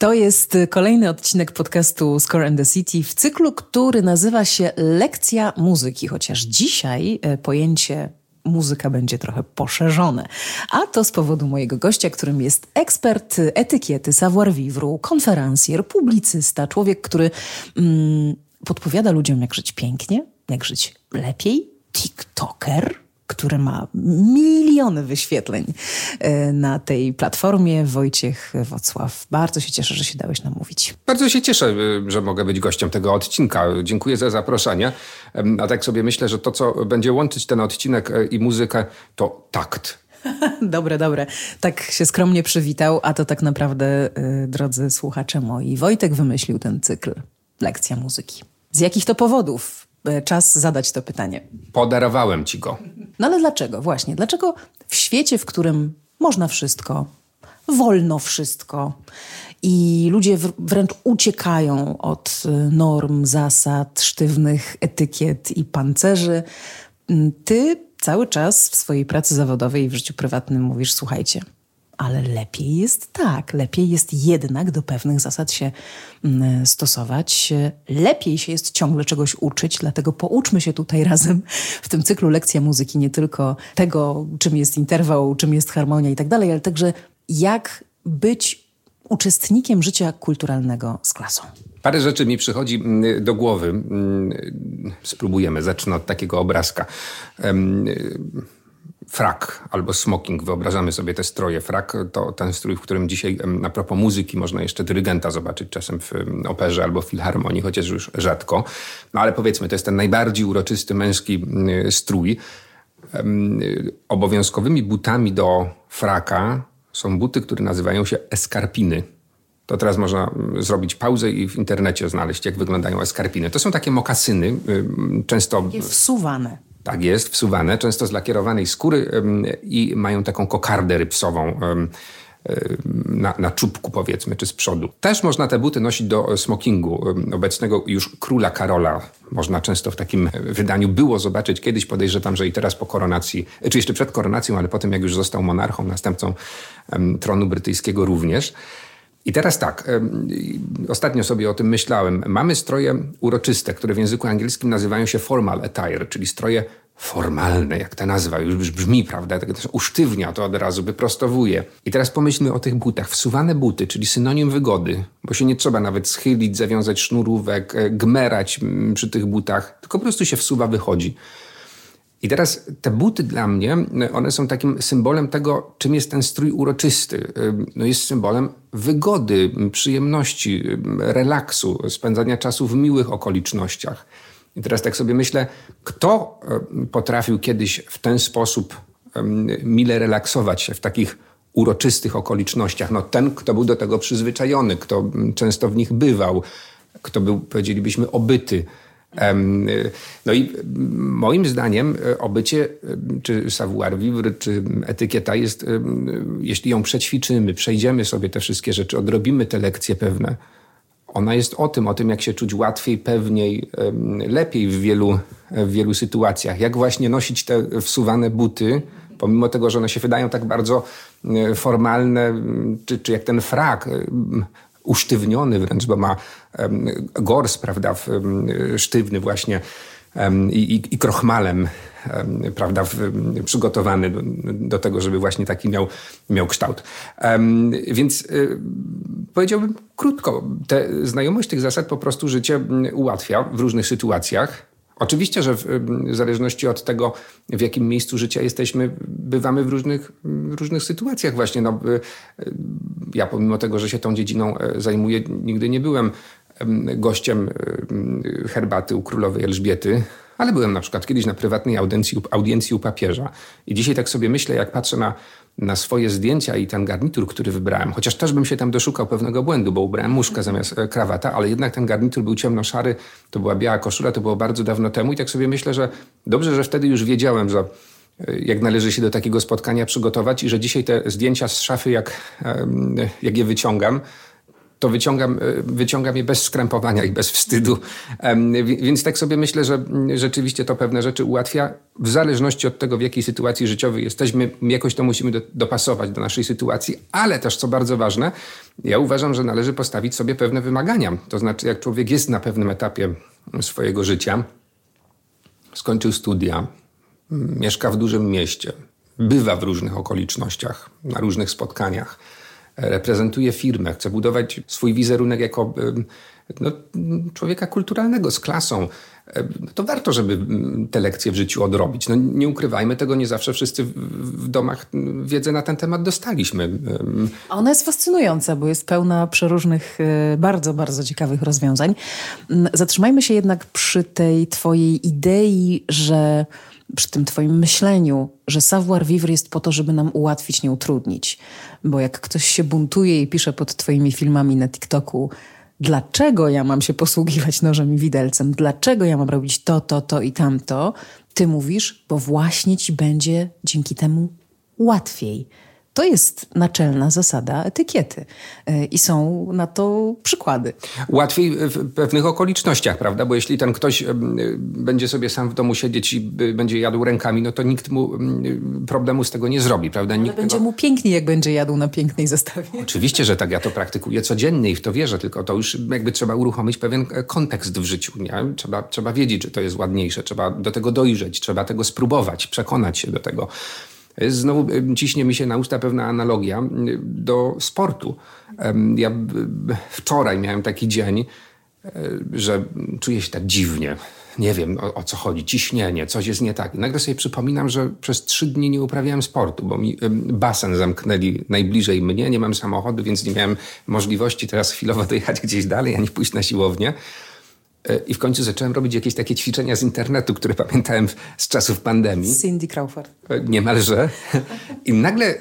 To jest kolejny odcinek podcastu Score and the City w cyklu, który nazywa się Lekcja muzyki, chociaż dzisiaj pojęcie muzyka będzie trochę poszerzone. A to z powodu mojego gościa, którym jest ekspert etykiety, savoir-vivre, konferencjer, publicysta, człowiek, który podpowiada ludziom, jak żyć pięknie, jak żyć lepiej, tiktoker, który ma miliony wyświetleń na tej platformie. Wojciech Wocław, bardzo się cieszę, że się dałeś namówić. Bardzo się cieszę, że mogę być gościem tego odcinka. Dziękuję za zaproszenie. A tak sobie myślę, że to, co będzie łączyć ten odcinek i muzykę, to takt. Dobre. Tak się skromnie przywitał, a to tak naprawdę, drodzy słuchacze moi, Wojtek wymyślił ten cykl Lekcja muzyki. Z jakich to powodów? Czas zadać to pytanie. Podarowałem ci go. No ale dlaczego? Właśnie. Dlaczego w świecie, w którym można wszystko, wolno wszystko i ludzie wręcz uciekają od norm, zasad, sztywnych etykiet i pancerzy, ty cały czas w swojej pracy zawodowej i w życiu prywatnym mówisz, słuchajcie, ale lepiej jest tak, lepiej jest jednak do pewnych zasad się stosować. Lepiej się jest ciągle czegoś uczyć, dlatego pouczmy się tutaj razem w tym cyklu Lekcja muzyki nie tylko tego, czym jest interwał, czym jest harmonia i tak dalej, ale także jak być uczestnikiem życia kulturalnego z klasą. Parę rzeczy mi przychodzi do głowy. Spróbujemy, zacznę od takiego obrazka. Frak albo smoking, wyobrażamy sobie te stroje. Frak to ten strój, w którym dzisiaj a propos muzyki można jeszcze dyrygenta zobaczyć czasem w operze albo w filharmonii, chociaż już rzadko. No ale powiedzmy, to jest ten najbardziej uroczysty męski strój. Obowiązkowymi butami do fraka są buty, które nazywają się eskarpiny. To teraz można zrobić pauzę i w internecie znaleźć, jak wyglądają eskarpiny. To są takie mokasyny, często wsuwane. Tak jest, wsuwane, często z lakierowanej skóry i mają taką kokardę rypsową na czubku, powiedzmy, czy z przodu. Też można te buty nosić do smokingu obecnego już króla Karola. Można często w takim wydaniu było zobaczyć kiedyś, podejrzewam, że i teraz po koronacji, czy jeszcze przed koronacją, ale potem jak już został monarchą, następcą tronu brytyjskiego również. I teraz tak, ostatnio sobie o tym myślałem. Mamy stroje uroczyste, które w języku angielskim nazywają się formal attire, czyli stroje formalne, jak ta nazwa już brzmi, prawda? Tak też usztywnia to od razu, wyprostowuje. I teraz pomyślmy o tych butach. Wsuwane buty, czyli synonim wygody, bo się nie trzeba nawet schylić, zawiązać sznurówek, gmerać przy tych butach, tylko po prostu się wsuwa, wychodzi. I teraz te buty dla mnie, one są takim symbolem tego, czym jest ten strój uroczysty. No jest symbolem wygody, przyjemności, relaksu, spędzania czasu w miłych okolicznościach. I teraz tak sobie myślę, kto potrafił kiedyś w ten sposób mile relaksować się w takich uroczystych okolicznościach? No ten, kto był do tego przyzwyczajony, kto często w nich bywał, kto był, powiedzielibyśmy, obyty. No i moim zdaniem obycie, czy savoir-vivre, czy etykieta jest, jeśli ją przećwiczymy, przejdziemy sobie te wszystkie rzeczy, odrobimy te lekcje pewne, ona jest o tym, jak się czuć łatwiej, pewniej, lepiej w wielu sytuacjach. Jak właśnie nosić te wsuwane buty, pomimo tego, że one się wydają tak bardzo formalne, czy jak ten frak, usztywniony wręcz, bo ma gors, prawda, sztywny właśnie i krochmalem, prawda, przygotowany do tego, żeby właśnie taki miał kształt. Więc powiedziałbym krótko, znajomość tych zasad po prostu życie ułatwia w różnych sytuacjach. Oczywiście, że w zależności od tego, w jakim miejscu życia jesteśmy, bywamy w różnych sytuacjach właśnie. No, ja pomimo tego, że się tą dziedziną zajmuję, nigdy nie byłem gościem herbaty u królowej Elżbiety, ale byłem na przykład kiedyś na prywatnej audiencji u papieża. I dzisiaj tak sobie myślę, jak patrzę na swoje zdjęcia i ten garnitur, który wybrałem, chociaż też bym się tam doszukał pewnego błędu, bo ubrałem muszkę zamiast krawata, ale jednak ten garnitur był ciemnoszary, to była biała koszula, to było bardzo dawno temu i tak sobie myślę, że dobrze, że wtedy już wiedziałem, że jak należy się do takiego spotkania przygotować i że dzisiaj te zdjęcia z szafy, jak je wyciągam, to wyciągam je bez skrępowania i bez wstydu. Więc tak sobie myślę, że rzeczywiście to pewne rzeczy ułatwia. W zależności od tego, w jakiej sytuacji życiowej jesteśmy, jakoś to musimy dopasować do naszej sytuacji, ale też, co bardzo ważne, ja uważam, że należy postawić sobie pewne wymagania. To znaczy, jak człowiek jest na pewnym etapie swojego życia, skończył studia, mieszka w dużym mieście, bywa w różnych okolicznościach, na różnych spotkaniach, reprezentuje firmę, chce budować swój wizerunek jako człowieka kulturalnego, z klasą, to warto, żeby te lekcje w życiu odrobić. Nie ukrywajmy tego, nie zawsze wszyscy w domach wiedzę na ten temat dostaliśmy. A ona jest fascynująca, bo jest pełna przeróżnych, bardzo, bardzo ciekawych rozwiązań. Zatrzymajmy się jednak przy tej twojej idei, że przy tym twoim myśleniu, że savoir-vivre jest po to, żeby nam ułatwić, nie utrudnić. Bo jak ktoś się buntuje i pisze pod twoimi filmami na TikToku, dlaczego ja mam się posługiwać nożem i widelcem, dlaczego ja mam robić to i tamto, ty mówisz, bo właśnie ci będzie dzięki temu łatwiej. To jest naczelna zasada etykiety i są na to przykłady. Łatwiej w pewnych okolicznościach, prawda? Bo jeśli ten ktoś będzie sobie sam w domu siedzieć i będzie jadł rękami, no to nikt mu problemu z tego nie zrobi, prawda? Ale będzie mu piękniej, jak będzie jadł na pięknej zastawie. Oczywiście, że tak. Ja to praktykuję codziennie i w to wierzę, tylko to już jakby trzeba uruchomić pewien kontekst w życiu. Nie? Trzeba wiedzieć, że to jest ładniejsze. Trzeba do tego dojrzeć, trzeba tego spróbować, przekonać się do tego. Znowu ciśnie mi się na usta pewna analogia do sportu. Ja wczoraj miałem taki dzień, że czuję się tak dziwnie. Nie wiem, o co chodzi. Ciśnienie, coś jest nie tak. I nagle sobie przypominam, że przez 3 dni nie uprawiałem sportu, bo mi basen zamknęli najbliżej mnie. Nie mam samochodu, więc nie miałem możliwości teraz chwilowo dojechać gdzieś dalej, ani pójść na siłownię. I w końcu zacząłem robić jakieś takie ćwiczenia z internetu, które pamiętałem z czasów pandemii. Cindy Crawford. Niemalże. I nagle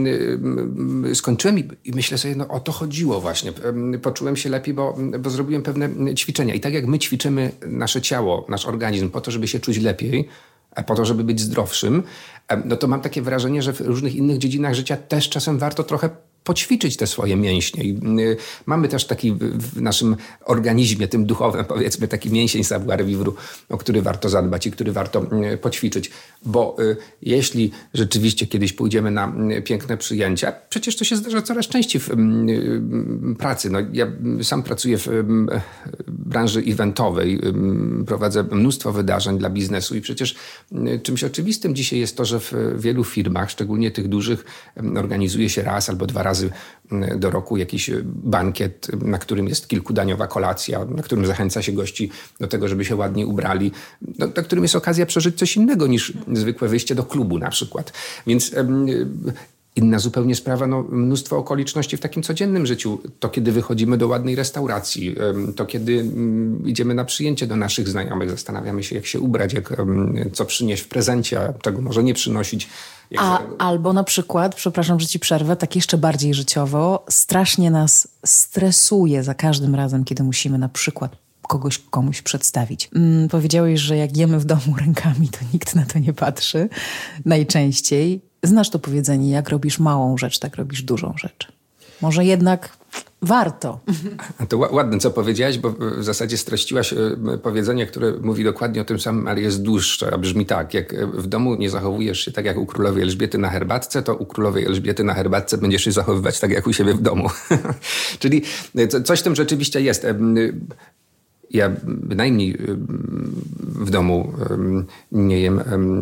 skończyłem i myślę sobie, o to chodziło właśnie. Poczułem się lepiej, bo zrobiłem pewne ćwiczenia. I tak jak my ćwiczymy nasze ciało, nasz organizm po to, żeby się czuć lepiej, a po to, żeby być zdrowszym, no to mam takie wrażenie, że w różnych innych dziedzinach życia też czasem warto trochę poćwiczyć te swoje mięśnie. I mamy też taki w naszym organizmie, tym duchowym, powiedzmy, taki mięsień savoir-vivre, o który warto zadbać i który warto poćwiczyć. Bo jeśli rzeczywiście kiedyś pójdziemy na piękne przyjęcia, przecież to się zdarza coraz częściej w pracy. No, ja sam pracuję w branży eventowej, prowadzę mnóstwo wydarzeń dla biznesu i przecież czymś oczywistym dzisiaj jest to, że w wielu firmach, szczególnie tych dużych, organizuje się raz albo 2 razy do roku jakiś bankiet, na którym jest kilkudaniowa kolacja, na którym zachęca się gości do tego, żeby się ładnie ubrali, na którym jest okazja przeżyć coś innego niż zwykłe wyjście do klubu na przykład. Więc inna zupełnie sprawa, mnóstwo okoliczności w takim codziennym życiu. To kiedy wychodzimy do ładnej restauracji, to kiedy idziemy na przyjęcie do naszych znajomych, zastanawiamy się, jak się ubrać, co przynieść w prezencie, a czego może nie przynosić. Albo na przykład, przepraszam, że ci przerwę, tak jeszcze bardziej życiowo, strasznie nas stresuje za każdym razem, kiedy musimy na przykład komuś przedstawić. Powiedziałeś, że jak jemy w domu rękami, to nikt na to nie patrzy. Najczęściej. Znasz to powiedzenie, jak robisz małą rzecz, tak robisz dużą rzecz. Może jednak warto. A to ładne, co powiedziałaś, bo w zasadzie streściłaś powiedzenie, które mówi dokładnie o tym samym, ale jest dłuższe. A brzmi tak, jak w domu nie zachowujesz się tak jak u królowej Elżbiety na herbatce, to u królowej Elżbiety na herbatce będziesz się zachowywać tak jak u siebie w domu. Czyli coś w tym rzeczywiście jest. Ja bynajmniej w domu nie jem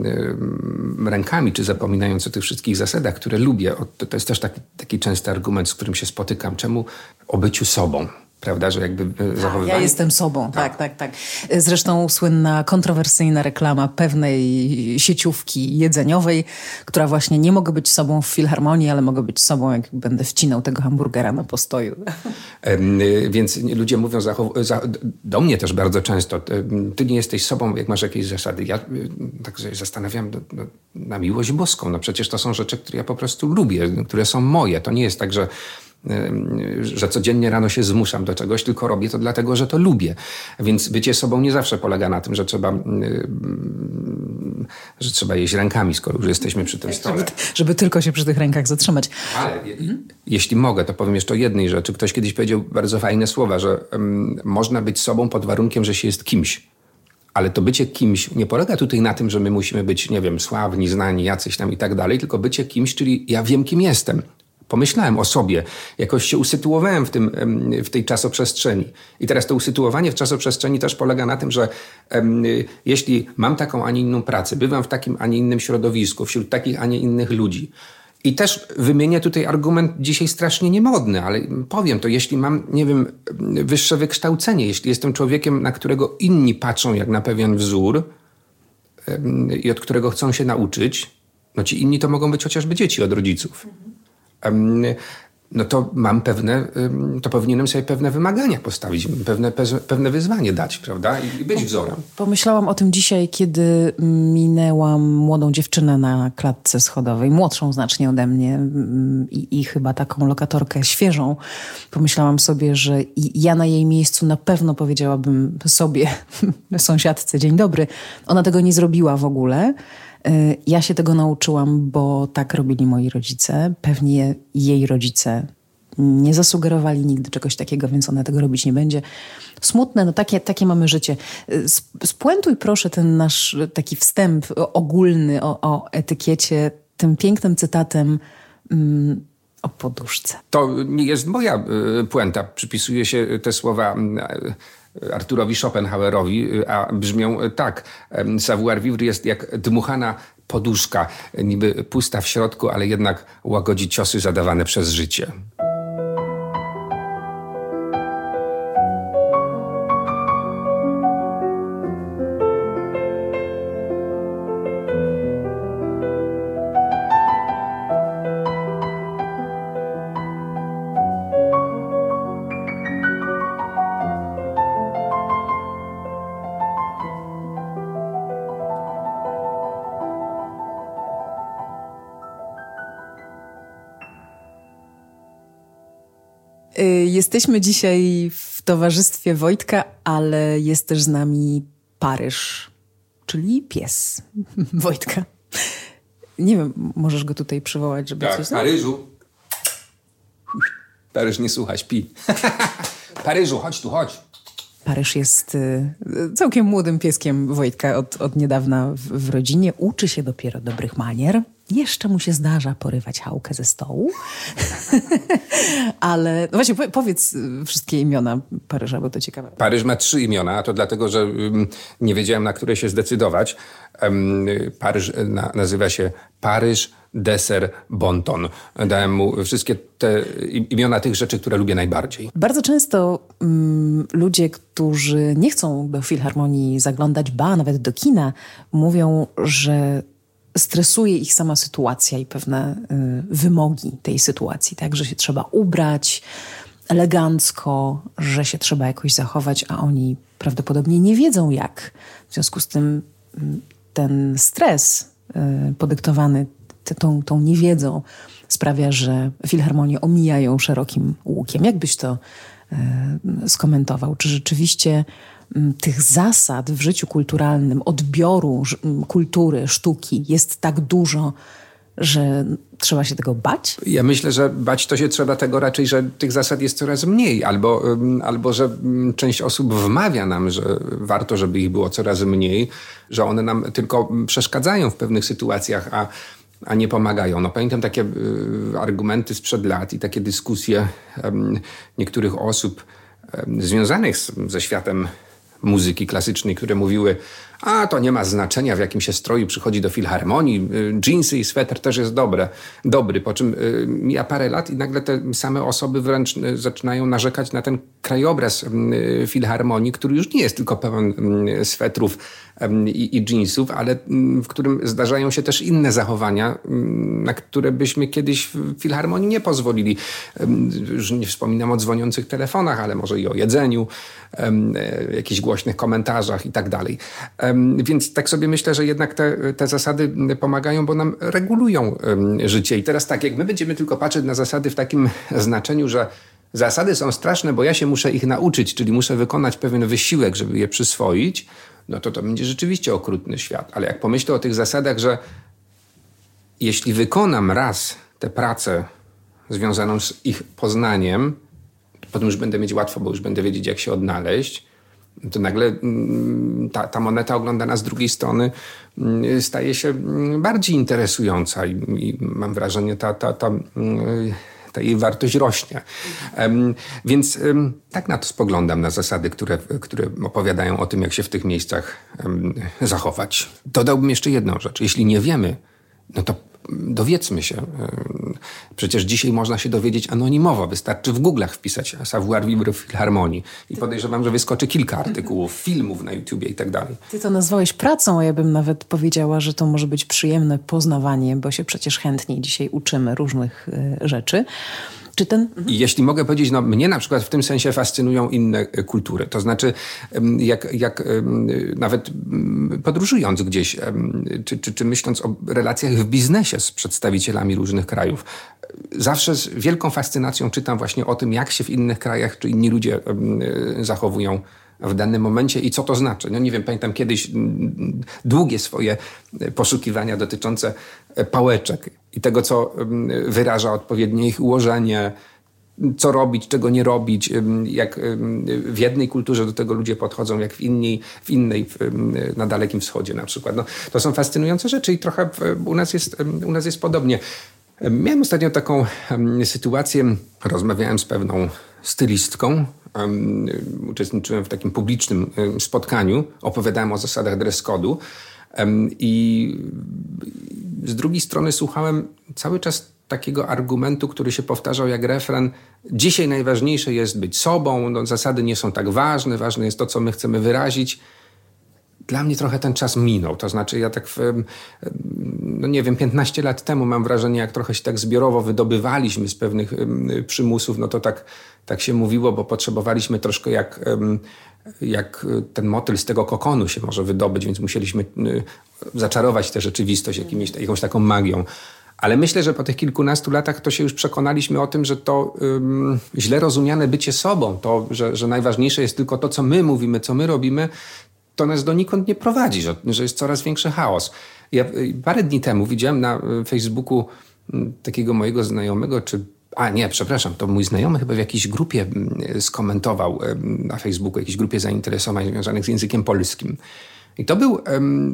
rękami, czy zapominając o tych wszystkich zasadach, które lubię. To jest też taki częsty argument, z którym się spotykam. Czemu o byciu sobą? Prawda, że jakby zachowywanie... Ja jestem sobą, tak. Zresztą słynna, kontrowersyjna reklama pewnej sieciówki jedzeniowej, która właśnie nie mogę być sobą w filharmonii, ale mogę być sobą, jak będę wcinał tego hamburgera na postoju. Więc ludzie mówią do mnie też bardzo często, ty nie jesteś sobą, jak masz jakieś zasady. Ja tak sobie zastanawiam na miłość boską. No przecież to są rzeczy, które ja po prostu lubię, które są moje. To nie jest tak, że codziennie rano się zmuszam do czegoś, tylko robię to dlatego, że to lubię. Więc bycie sobą nie zawsze polega na tym, że że trzeba jeść rękami, skoro już jesteśmy przy tym stole. Żeby tylko się przy tych rękach zatrzymać. Ale jeśli mogę, to powiem jeszcze o jednej rzeczy. Ktoś kiedyś powiedział bardzo fajne słowa, że można być sobą pod warunkiem, że się jest kimś. Ale to bycie kimś nie polega tutaj na tym, że my musimy być, nie wiem, sławni, znani, jacyś tam i tak dalej, tylko bycie kimś, czyli ja wiem, kim jestem. Pomyślałem o sobie, jakoś się usytuowałem w tej czasoprzestrzeni. I teraz to usytuowanie w czasoprzestrzeni też polega na tym, że jeśli mam taką, a nie inną pracę, bywam w takim, a nie innym środowisku, wśród takich, a nie innych ludzi. I też wymienię tutaj argument dzisiaj strasznie niemodny, ale powiem to, jeśli mam, nie wiem, wyższe wykształcenie, jeśli jestem człowiekiem, na którego inni patrzą jak na pewien wzór i od którego chcą się nauczyć, no ci inni to mogą być chociażby dzieci od rodziców. No to to powinienem sobie pewne wymagania postawić, pewne wyzwanie dać, prawda? I być wzorem. Pomyślałam o tym dzisiaj, kiedy minęłam młodą dziewczynę na klatce schodowej, młodszą znacznie ode mnie i chyba taką lokatorkę świeżą. Pomyślałam sobie, że ja na jej miejscu na pewno powiedziałabym sobie, sąsiadce, dzień dobry. Ona tego nie zrobiła w ogóle. Ja się tego nauczyłam, bo tak robili moi rodzice. Pewnie jej rodzice nie zasugerowali nigdy czegoś takiego, więc ona tego robić nie będzie. Smutne, no takie mamy życie. Spuentuj proszę ten nasz taki wstęp ogólny o etykiecie tym pięknym cytatem o poduszce. To nie jest moja puenta. Przypisuje się te słowa Arturowi Schopenhauerowi, a brzmią tak. Savoir-vivre jest jak dmuchana poduszka, niby pusta w środku, ale jednak łagodzi ciosy zadawane przez życie. Jesteśmy dzisiaj w towarzystwie Wojtka, ale jest też z nami Paryż, czyli pies Wojtka. Nie wiem, możesz go tutaj przywołać, żeby tak, coś... Paryżu. Paryż nie słucha, śpi. Paryżu, chodź tu, chodź. Paryż jest całkiem młodym pieskiem Wojtka od niedawna w rodzinie. Uczy się dopiero dobrych manier. Jeszcze mu się zdarza porywać chałkę ze stołu. Ale no właśnie powiedz wszystkie imiona Paryża, bo to ciekawe. Paryż ma 3 imiona, a to dlatego, że nie wiedziałem, na które się zdecydować. Paryż nazywa się Paryż Deser Bonton. Dałem mu wszystkie te imiona tych rzeczy, które lubię najbardziej. Bardzo często ludzie, którzy nie chcą do filharmonii zaglądać, ba, nawet do kina, mówią, że stresuje ich sama sytuacja i pewne wymogi tej sytuacji, tak, że się trzeba ubrać elegancko, że się trzeba jakoś zachować, a oni prawdopodobnie nie wiedzą jak. W związku z tym ten stres podyktowany tą niewiedzą sprawia, że filharmonię omijają szerokim łukiem. Jak byś to skomentował? Czy rzeczywiście tych zasad w życiu kulturalnym, odbioru kultury, sztuki jest tak dużo, że trzeba się tego bać? Ja myślę, że bać to się trzeba tego raczej, że tych zasad jest coraz mniej. Albo że część osób wmawia nam, że warto, żeby ich było coraz mniej, że one nam tylko przeszkadzają w pewnych sytuacjach, a nie pomagają. No, pamiętam takie argumenty sprzed lat i takie dyskusje niektórych osób związanych ze światem muzyki klasycznej, które mówiły, a to nie ma znaczenia, w jakim się stroju przychodzi do filharmonii, dżinsy i sweter też jest dobry. Po czym mija parę lat i nagle te same osoby wręcz zaczynają narzekać na ten krajobraz filharmonii, który już nie jest tylko pełen swetrów i dżinsów, ale w którym zdarzają się też inne zachowania, na które byśmy kiedyś w filharmonii nie pozwolili. Już nie wspominam o dzwoniących telefonach, ale może i o jedzeniu, jakichś głośnych komentarzach i tak dalej. Więc tak sobie myślę, że jednak te zasady pomagają, bo nam regulują życie. I teraz tak, jak my będziemy tylko patrzeć na zasady w takim znaczeniu, że zasady są straszne, bo ja się muszę ich nauczyć, czyli muszę wykonać pewien wysiłek, żeby je przyswoić, no to będzie rzeczywiście okrutny świat. Ale jak pomyślę o tych zasadach, że jeśli wykonam raz tę pracę związaną z ich poznaniem, to potem już będę mieć łatwo, bo już będę wiedzieć, jak się odnaleźć, to nagle ta moneta oglądana z drugiej strony staje się bardziej interesująca i mam wrażenie, ta jej wartość rośnie. Więc tak na to spoglądam, na zasady, które opowiadają o tym, jak się w tych miejscach zachować. Dodałbym jeszcze jedną rzecz. Jeśli nie wiemy, no to dowiedzmy się. Przecież dzisiaj można się dowiedzieć anonimowo. Wystarczy w Google'ach wpisać savoir vivre w filharmonii i podejrzewam, że wyskoczy kilka artykułów, filmów na YouTubie i tak dalej. Ty to nazwałeś pracą, a ja bym nawet powiedziała, że to może być przyjemne poznawanie, bo się przecież chętniej dzisiaj uczymy różnych rzeczy. I jeśli mogę powiedzieć, no mnie na przykład w tym sensie fascynują inne kultury. To znaczy, jak nawet podróżując gdzieś, czy myśląc o relacjach w biznesie z przedstawicielami różnych krajów, zawsze z wielką fascynacją czytam właśnie o tym, jak się w innych krajach, czy inni ludzie zachowują w danym momencie i co to znaczy. No nie wiem, pamiętam kiedyś długie swoje poszukiwania dotyczące pałeczek i tego, co wyraża odpowiednie ich ułożenie, co robić, czego nie robić, jak w jednej kulturze do tego ludzie podchodzą, jak w innej na Dalekim Wschodzie na przykład. No, to są fascynujące rzeczy i trochę u nas jest podobnie. Miałem ostatnio taką sytuację, rozmawiałem z pewną stylistką, uczestniczyłem w takim publicznym spotkaniu, opowiadałem o zasadach dress code'u i z drugiej strony słuchałem cały czas takiego argumentu, który się powtarzał jak refren. Dzisiaj najważniejsze jest być sobą, no, zasady nie są tak ważne, ważne jest to, co my chcemy wyrazić. Dla mnie trochę ten czas minął. To znaczy ja tak, no nie wiem, 15 lat temu mam wrażenie, jak trochę się tak zbiorowo wydobywaliśmy z pewnych przymusów, no to tak się mówiło, bo potrzebowaliśmy troszkę jak ten motyl z tego kokonu się może wydobyć, więc musieliśmy zaczarować tę rzeczywistość jakąś taką magią. Ale myślę, że po tych kilkunastu latach to się już przekonaliśmy o tym, że to źle rozumiane bycie sobą, to, że najważniejsze jest tylko to, co my mówimy, co my robimy, to nas donikąd nie prowadzi, że jest coraz większy chaos. Ja parę dni temu widziałem na Facebooku takiego mojego znajomego, to mój znajomy chyba w jakiejś grupie skomentował na Facebooku, jakiejś grupie zainteresowań związanych z językiem polskim. I to był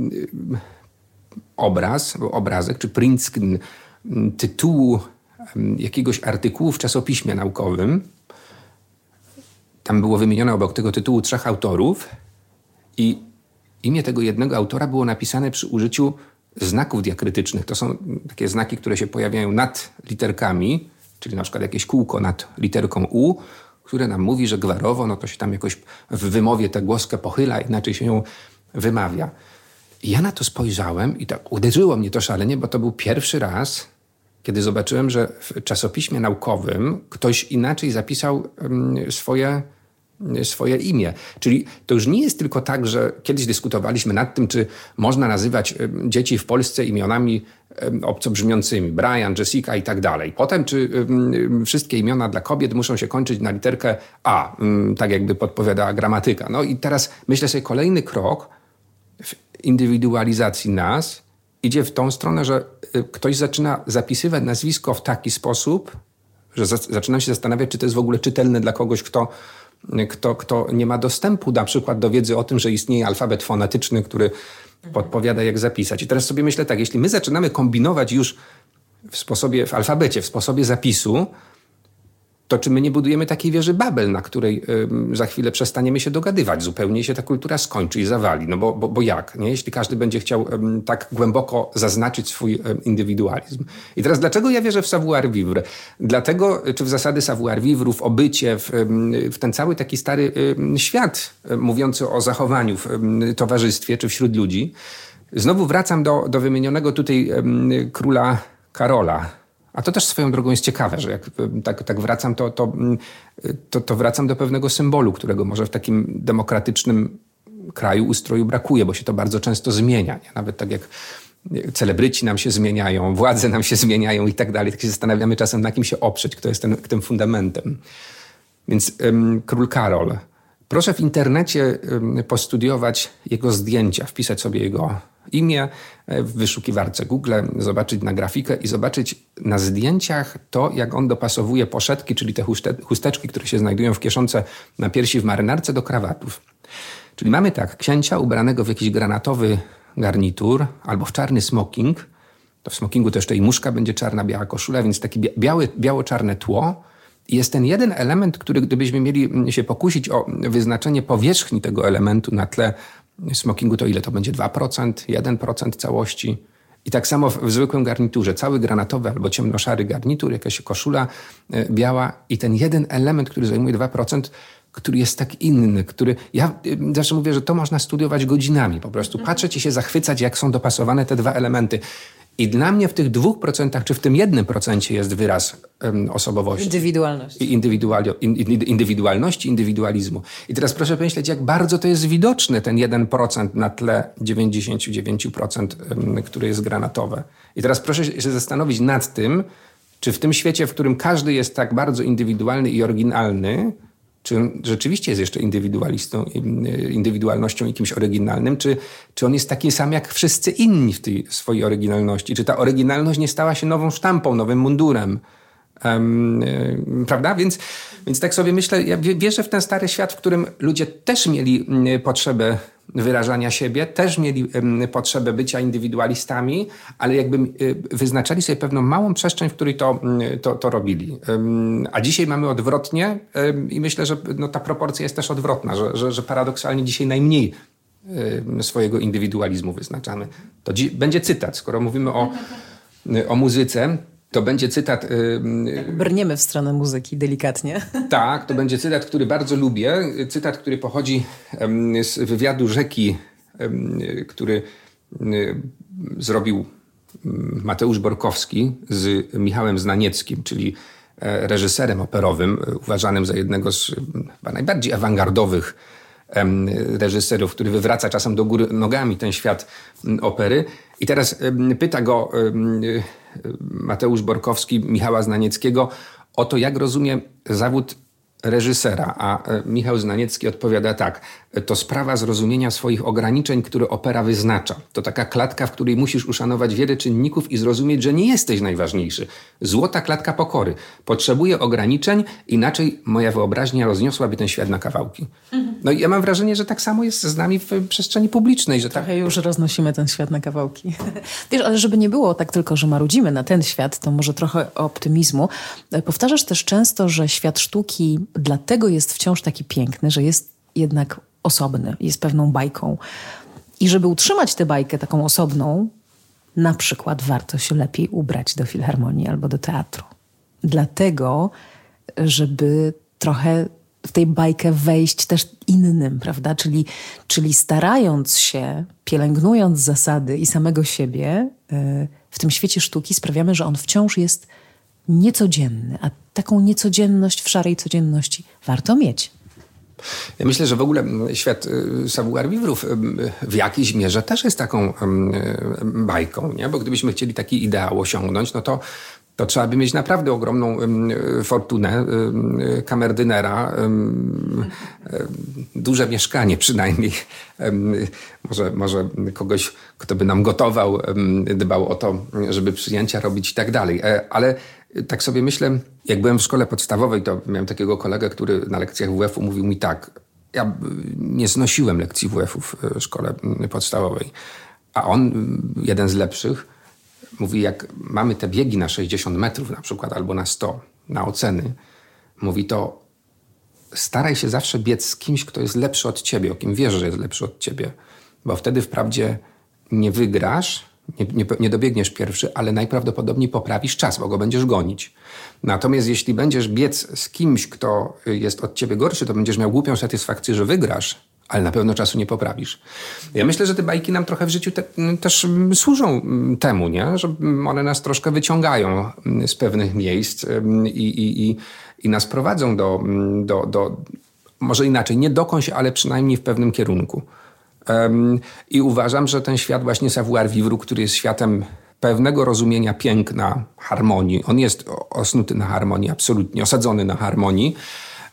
obrazek czy print screen tytułu jakiegoś artykułu w czasopiśmie naukowym. Tam było wymienione obok tego tytułu 3 autorów i imię tego jednego autora było napisane przy użyciu znaków diakrytycznych. To są takie znaki, które się pojawiają nad literkami, czyli na przykład jakieś kółko nad literką U, które nam mówi, że gwarowo, no to się tam jakoś w wymowie tę głoskę pochyla, inaczej się ją wymawia. I ja na to spojrzałem i tak uderzyło mnie to szalenie, bo to był pierwszy raz, kiedy zobaczyłem, że w czasopiśmie naukowym ktoś inaczej zapisał swoje imię. Czyli to już nie jest tylko tak, że kiedyś dyskutowaliśmy nad tym, czy można nazywać dzieci w Polsce imionami obcobrzmiącymi, Brian, Jessica i tak dalej. Potem, czy wszystkie imiona dla kobiet muszą się kończyć na literkę A, tak jakby podpowiadała gramatyka. No i teraz myślę sobie, kolejny krok w indywidualizacji nas idzie w tą stronę, że ktoś zaczyna zapisywać nazwisko w taki sposób, że zaczynam się zastanawiać, czy to jest w ogóle czytelne dla kogoś, kto nie ma dostępu na przykład do wiedzy o tym, że istnieje alfabet fonetyczny, który podpowiada, jak zapisać. I teraz sobie myślę tak, jeśli my zaczynamy kombinować już w alfabecie, w sposobie zapisu, to czy my nie budujemy takiej wieży Babel, na której za chwilę przestaniemy się dogadywać zupełnie i się ta kultura skończy i zawali. No bo jak? Nie? Jeśli każdy będzie chciał tak głęboko zaznaczyć swój indywidualizm. I teraz dlaczego ja wierzę w savoir vivre? Dlatego, czy w zasady savoir vivre, w obycie, w ten cały taki stary świat mówiący o zachowaniu w towarzystwie czy wśród ludzi. Znowu wracam do wymienionego tutaj króla Karola. A to też swoją drogą jest ciekawe, że jak tak wracam, to wracam do pewnego symbolu, którego może w takim demokratycznym kraju, ustroju brakuje, bo się to bardzo często zmienia. Nie? Nawet tak jak celebryci nam się zmieniają, władze nam się zmieniają i tak dalej. Tak się zastanawiamy czasem, na kim się oprzeć, kto jest tym fundamentem. Więc król Karol Proszę w internecie postudiować jego zdjęcia, wpisać sobie jego imię w wyszukiwarce Google, zobaczyć na grafikę i zobaczyć na zdjęciach to, jak on dopasowuje poszetki, czyli te chusteczki, które się znajdują w kieszonce na piersi w marynarce, do krawatów. Czyli mamy tak, księcia ubranego w jakiś granatowy garnitur albo w czarny smoking. To w smokingu to jeszcze i muszka będzie czarna, biała koszula, więc takie biało-czarne tło. I jest ten jeden element, który gdybyśmy mieli się pokusić o wyznaczenie powierzchni tego elementu na tle smokingu, to ile to będzie? 2%, 1% całości. I tak samo w zwykłym garniturze. Cały granatowy albo ciemnoszary garnitur, jakaś koszula biała i ten jeden element, który zajmuje 2%, który jest tak inny, który... Ja zawsze mówię, że to można studiować godzinami po prostu. Patrzeć i się zachwycać, jak są dopasowane te dwa elementy. I dla mnie w tych 2%, czy w tym 1% jest wyraz osobowości. Indywidualności. Indywidualności, indywidualizmu. I teraz proszę pomyśleć, jak bardzo to jest widoczne, ten 1% na tle 99%, które jest granatowe. I teraz proszę się zastanowić nad tym, czy w tym świecie, w którym każdy jest tak bardzo indywidualny i oryginalny, czy on rzeczywiście jest jeszcze indywidualnością i kimś oryginalnym, czy on jest taki sam jak wszyscy inni w tej swojej oryginalności? Czy ta oryginalność nie stała się nową sztampą, nowym mundurem? Prawda? Więc tak sobie myślę, ja wierzę w ten stary świat, w którym ludzie też mieli potrzebę wyrażania siebie, też mieli potrzebę bycia indywidualistami, ale jakby wyznaczali sobie pewną małą przestrzeń, w której to robili. A dzisiaj mamy odwrotnie i myślę, że ta proporcja jest też odwrotna, że paradoksalnie dzisiaj najmniej swojego indywidualizmu wyznaczamy. To będzie cytat, skoro mówimy o muzyce, to będzie cytat... Brniemy w stronę muzyki delikatnie. Tak, to będzie cytat, który bardzo lubię. Cytat, który pochodzi z wywiadu Rzeki, który zrobił Mateusz Borkowski z Michałem Znanieckim, czyli reżyserem operowym, uważanym za jednego z chyba najbardziej awangardowych reżyserów, który wywraca czasem do góry nogami ten świat opery. I teraz pyta go Mateusz Borkowski Michała Znanieckiego o to, jak rozumie zawód reżysera. A Michał Znaniecki odpowiada tak: to sprawa zrozumienia swoich ograniczeń, które opera wyznacza. To taka klatka, w której musisz uszanować wiele czynników i zrozumieć, że nie jesteś najważniejszy. Złota klatka pokory. Potrzebuję ograniczeń, inaczej moja wyobraźnia rozniosłaby ten świat na kawałki. No i ja mam wrażenie, że tak samo jest z nami w przestrzeni publicznej. Że trochę już roznosimy ten świat na kawałki. Wiesz, ale żeby nie było tak tylko, że marudzimy na ten świat, to może trochę optymizmu. Powtarzasz też często, że świat sztuki dlatego jest wciąż taki piękny, że jest jednak osobny, jest pewną bajką. I żeby utrzymać tę bajkę taką osobną, na przykład warto się lepiej ubrać do filharmonii albo do teatru. Dlatego, żeby trochę w tej bajkę wejść też innym, prawda? Czyli starając się, pielęgnując zasady i samego siebie, w tym świecie sztuki sprawiamy, że on wciąż jest niecodzienny. A taką niecodzienność w szarej codzienności warto mieć. Ja myślę, że w ogóle świat savoir-vivre'ów w jakiejś mierze też jest taką bajką, nie? Bo gdybyśmy chcieli taki ideał osiągnąć, no to trzeba by mieć naprawdę ogromną fortunę, kamerdynera, duże mieszkanie przynajmniej. Może kogoś, kto by nam gotował, dbał o to, żeby przyjęcia robić i tak dalej. Ale tak sobie myślę, jak byłem w szkole podstawowej, to miałem takiego kolegę, który na lekcjach WF-u mówił mi tak: ja nie znosiłem lekcji WF-u w szkole podstawowej, a on, jeden z lepszych, mówi, jak mamy te biegi na 60 metrów na przykład, albo na 100, na oceny, mówi, to staraj się zawsze biec z kimś, kto jest lepszy od ciebie, o kim wiesz, że jest lepszy od ciebie, bo wtedy wprawdzie nie wygrasz, nie dobiegniesz pierwszy, ale najprawdopodobniej poprawisz czas, bo go będziesz gonić. Natomiast jeśli będziesz biec z kimś, kto jest od ciebie gorszy, to będziesz miał głupią satysfakcję, że wygrasz, ale na pewno czasu nie poprawisz. Ja myślę, że te bajki nam trochę w życiu też służą temu, nie? Że one nas troszkę wyciągają z pewnych miejsc i nas prowadzą do może inaczej, nie dokądś, ale przynajmniej w pewnym kierunku. I uważam, że ten świat właśnie savoir-vivre, który jest światem pewnego rozumienia piękna, harmonii, on jest osnuty na harmonii, absolutnie, osadzony na harmonii,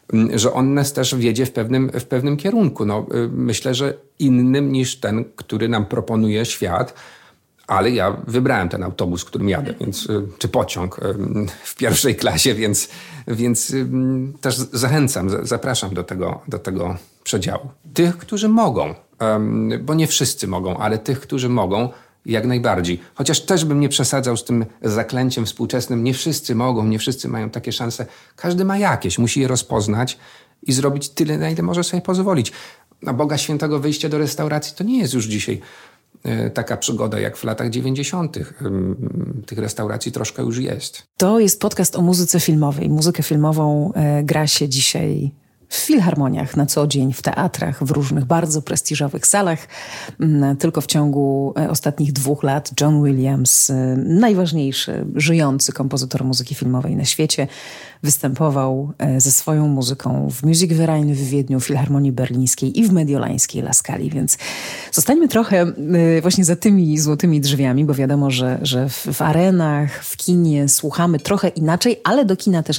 że on nas też wiedzie w pewnym kierunku. No, myślę, że innym niż ten, który nam proponuje świat, ale ja wybrałem ten autobus, którym jadę, więc, czy pociąg w pierwszej klasie, więc też zachęcam, zapraszam do tego przedziału. Tych, którzy mogą, bo nie wszyscy mogą, ale tych, którzy mogą, jak najbardziej. Chociaż też bym nie przesadzał z tym zaklęciem współczesnym. Nie wszyscy mogą, nie wszyscy mają takie szanse. Każdy ma jakieś, musi je rozpoznać i zrobić tyle, na ile może sobie pozwolić. Na Boga Świętego wyjście do restauracji to nie jest już dzisiaj taka przygoda jak w latach 90. Tych restauracji troszkę już jest. To jest podcast o muzyce filmowej. Muzykę filmową gra się dzisiaj w filharmoniach na co dzień, w teatrach, w różnych bardzo prestiżowych salach. Tylko w ciągu ostatnich 2 lat John Williams, najważniejszy żyjący kompozytor muzyki filmowej na świecie, występował ze swoją muzyką w Musikverein w Wiedniu, Filharmonii Berlińskiej i w Mediolańskiej La Scali. Więc zostańmy trochę właśnie za tymi złotymi drzwiami, bo wiadomo, że w arenach, w kinie słuchamy trochę inaczej, ale do kina też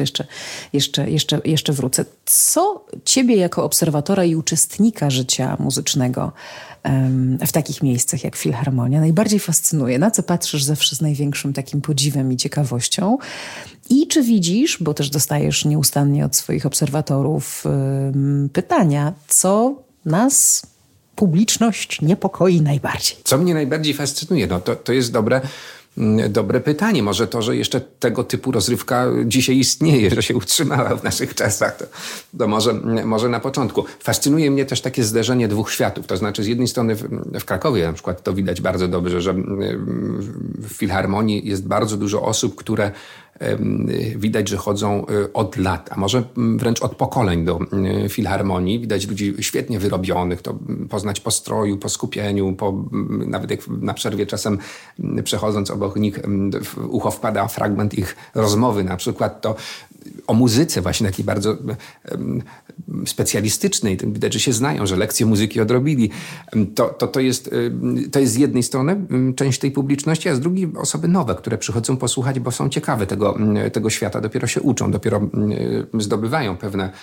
jeszcze wrócę. Co ciebie jako obserwatora i uczestnika życia muzycznego w takich miejscach jak Filharmonia najbardziej fascynuje? Na co patrzysz zawsze z największym takim podziwem i ciekawością? I czy widzisz, bo też dostajesz nieustannie od swoich obserwatorów pytania, co nas, publiczność, niepokoi najbardziej? Co mnie najbardziej fascynuje? No to jest dobre pytanie. Może to, że jeszcze tego typu rozrywka dzisiaj istnieje, że się utrzymała w naszych czasach, to może na początku. Fascynuje mnie też takie zderzenie 2 światów. To znaczy z jednej strony w Krakowie na przykład to widać bardzo dobrze, że w Filharmonii jest bardzo dużo osób, które widać, że chodzą od lat, a może wręcz od pokoleń do Filharmonii. Widać ludzi świetnie wyrobionych, to poznać po stroju, po skupieniu, nawet jak na przerwie czasem przechodząc obok nich w ucho wpada fragment ich rozmowy na przykład, to o muzyce właśnie takiej bardzo specjalistycznej. Widać, że się znają, że lekcje muzyki odrobili. To jest z jednej strony część tej publiczności, a z drugiej osoby nowe, które przychodzą posłuchać, bo są ciekawe tego świata, dopiero się uczą, dopiero zdobywają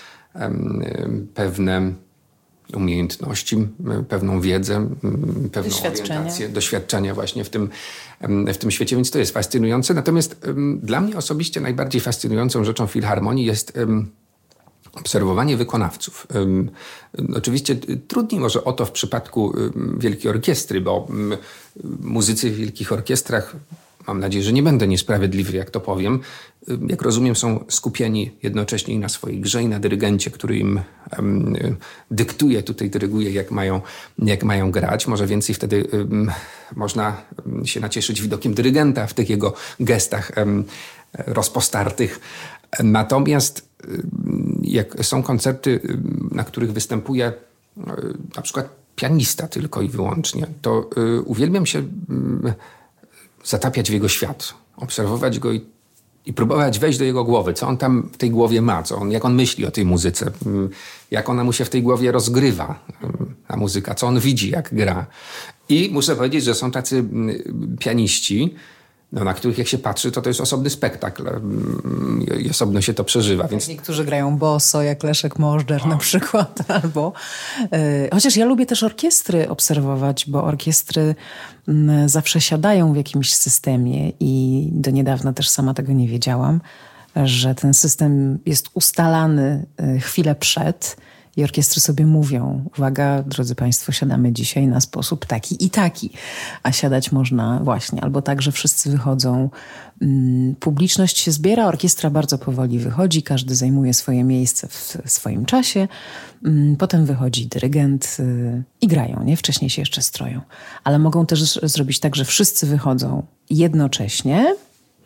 pewne umiejętności, pewną wiedzę, pewną orientację, doświadczenia właśnie w tym świecie, więc to jest fascynujące. Natomiast dla mnie osobiście najbardziej fascynującą rzeczą Filharmonii jest obserwowanie wykonawców. Oczywiście trudniej może o to w przypadku Wielkiej Orkiestry, bo muzycy w wielkich orkiestrach, mam nadzieję, że nie będę niesprawiedliwy, jak to powiem, jak rozumiem, są skupieni jednocześnie i na swojej grze, i na dyrygencie, który im dyktuje, tutaj dyryguje, jak mają grać. Może więcej wtedy można się nacieszyć widokiem dyrygenta w tych jego gestach rozpostartych. Natomiast jak są koncerty, na których występuje na przykład pianista tylko i wyłącznie, to uwielbiam się zatapiać w jego świat, obserwować go i próbować wejść do jego głowy, co on tam w tej głowie ma, jak on myśli o tej muzyce, jak ona mu się w tej głowie rozgrywa, ta muzyka, co on widzi, jak gra. I muszę powiedzieć, że są tacy pianiści, na których jak się patrzy, to jest osobny spektakl i osobno się to przeżywa. Więc... Niektórzy grają boso, jak Leszek Możdżer na przykład, albo... Chociaż ja lubię też orkiestry obserwować, bo orkiestry zawsze siadają w jakimś systemie i do niedawna też sama tego nie wiedziałam, że ten system jest ustalany chwilę przed i orkiestry sobie mówią: uwaga, drodzy Państwo, siadamy dzisiaj na sposób taki i taki. A siadać można właśnie albo tak, że wszyscy wychodzą, publiczność się zbiera, orkiestra bardzo powoli wychodzi, każdy zajmuje swoje miejsce w swoim czasie, potem wychodzi dyrygent i grają, nie? Wcześniej się jeszcze stroją. Ale mogą też zrobić tak, że wszyscy wychodzą jednocześnie,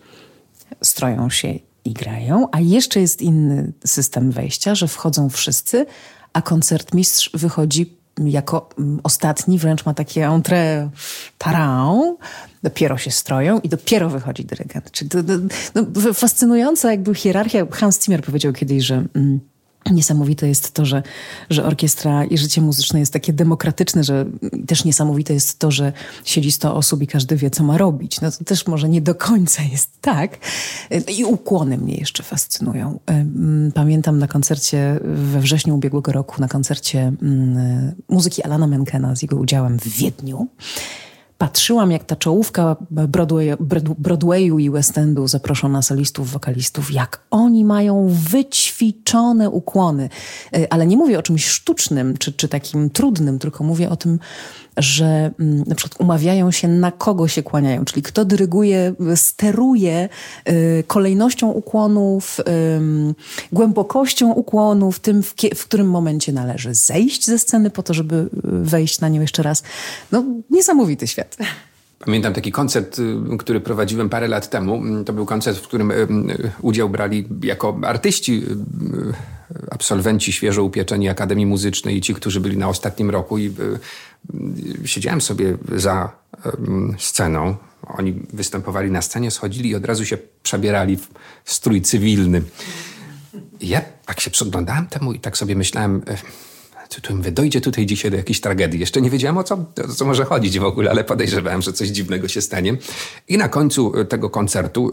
stroją się i grają, a jeszcze jest inny system wejścia, że wchodzą wszyscy, a koncertmistrz wychodzi jako ostatni, wręcz ma takie entrée parant, dopiero się stroją i dopiero wychodzi dyrygent. Czyli fascynująca jakby hierarchia. Hans Zimmer powiedział kiedyś, że Niesamowite jest to, że orkiestra i życie muzyczne jest takie demokratyczne, że też niesamowite jest to, że siedzi 100 osób i każdy wie, co ma robić. No to też może nie do końca jest tak. I ukłony mnie jeszcze fascynują. Pamiętam na koncercie we wrześniu ubiegłego roku, na koncercie muzyki Alana Menkena z jego udziałem w Wiedniu. Patrzyłam, jak ta czołówka Broadwayu i West Endu zaproszona solistów, wokalistów, jak oni mają wyćwiczone ukłony. Ale nie mówię o czymś sztucznym czy takim trudnym, tylko mówię o tym, że na przykład umawiają się, na kogo się kłaniają, czyli kto dyryguje, steruje kolejnością ukłonów, głębokością ukłonów, tym, w którym momencie należy zejść ze sceny po to, żeby wejść na nią jeszcze raz. No, niesamowity świat. Pamiętam taki koncert, który prowadziłem parę lat temu. To był koncert, w którym udział brali jako artyści, absolwenci świeżo upieczeni Akademii Muzycznej i ci, którzy byli na ostatnim roku. I siedziałem sobie za sceną. Oni występowali na scenie, schodzili i od razu się przebierali w strój cywilny. I ja tak się przyglądałem temu i tak sobie myślałem... Dojdzie tutaj dzisiaj do jakiejś tragedii. Jeszcze nie wiedziałem, o co może chodzić w ogóle, ale podejrzewałem, że coś dziwnego się stanie. I na końcu tego koncertu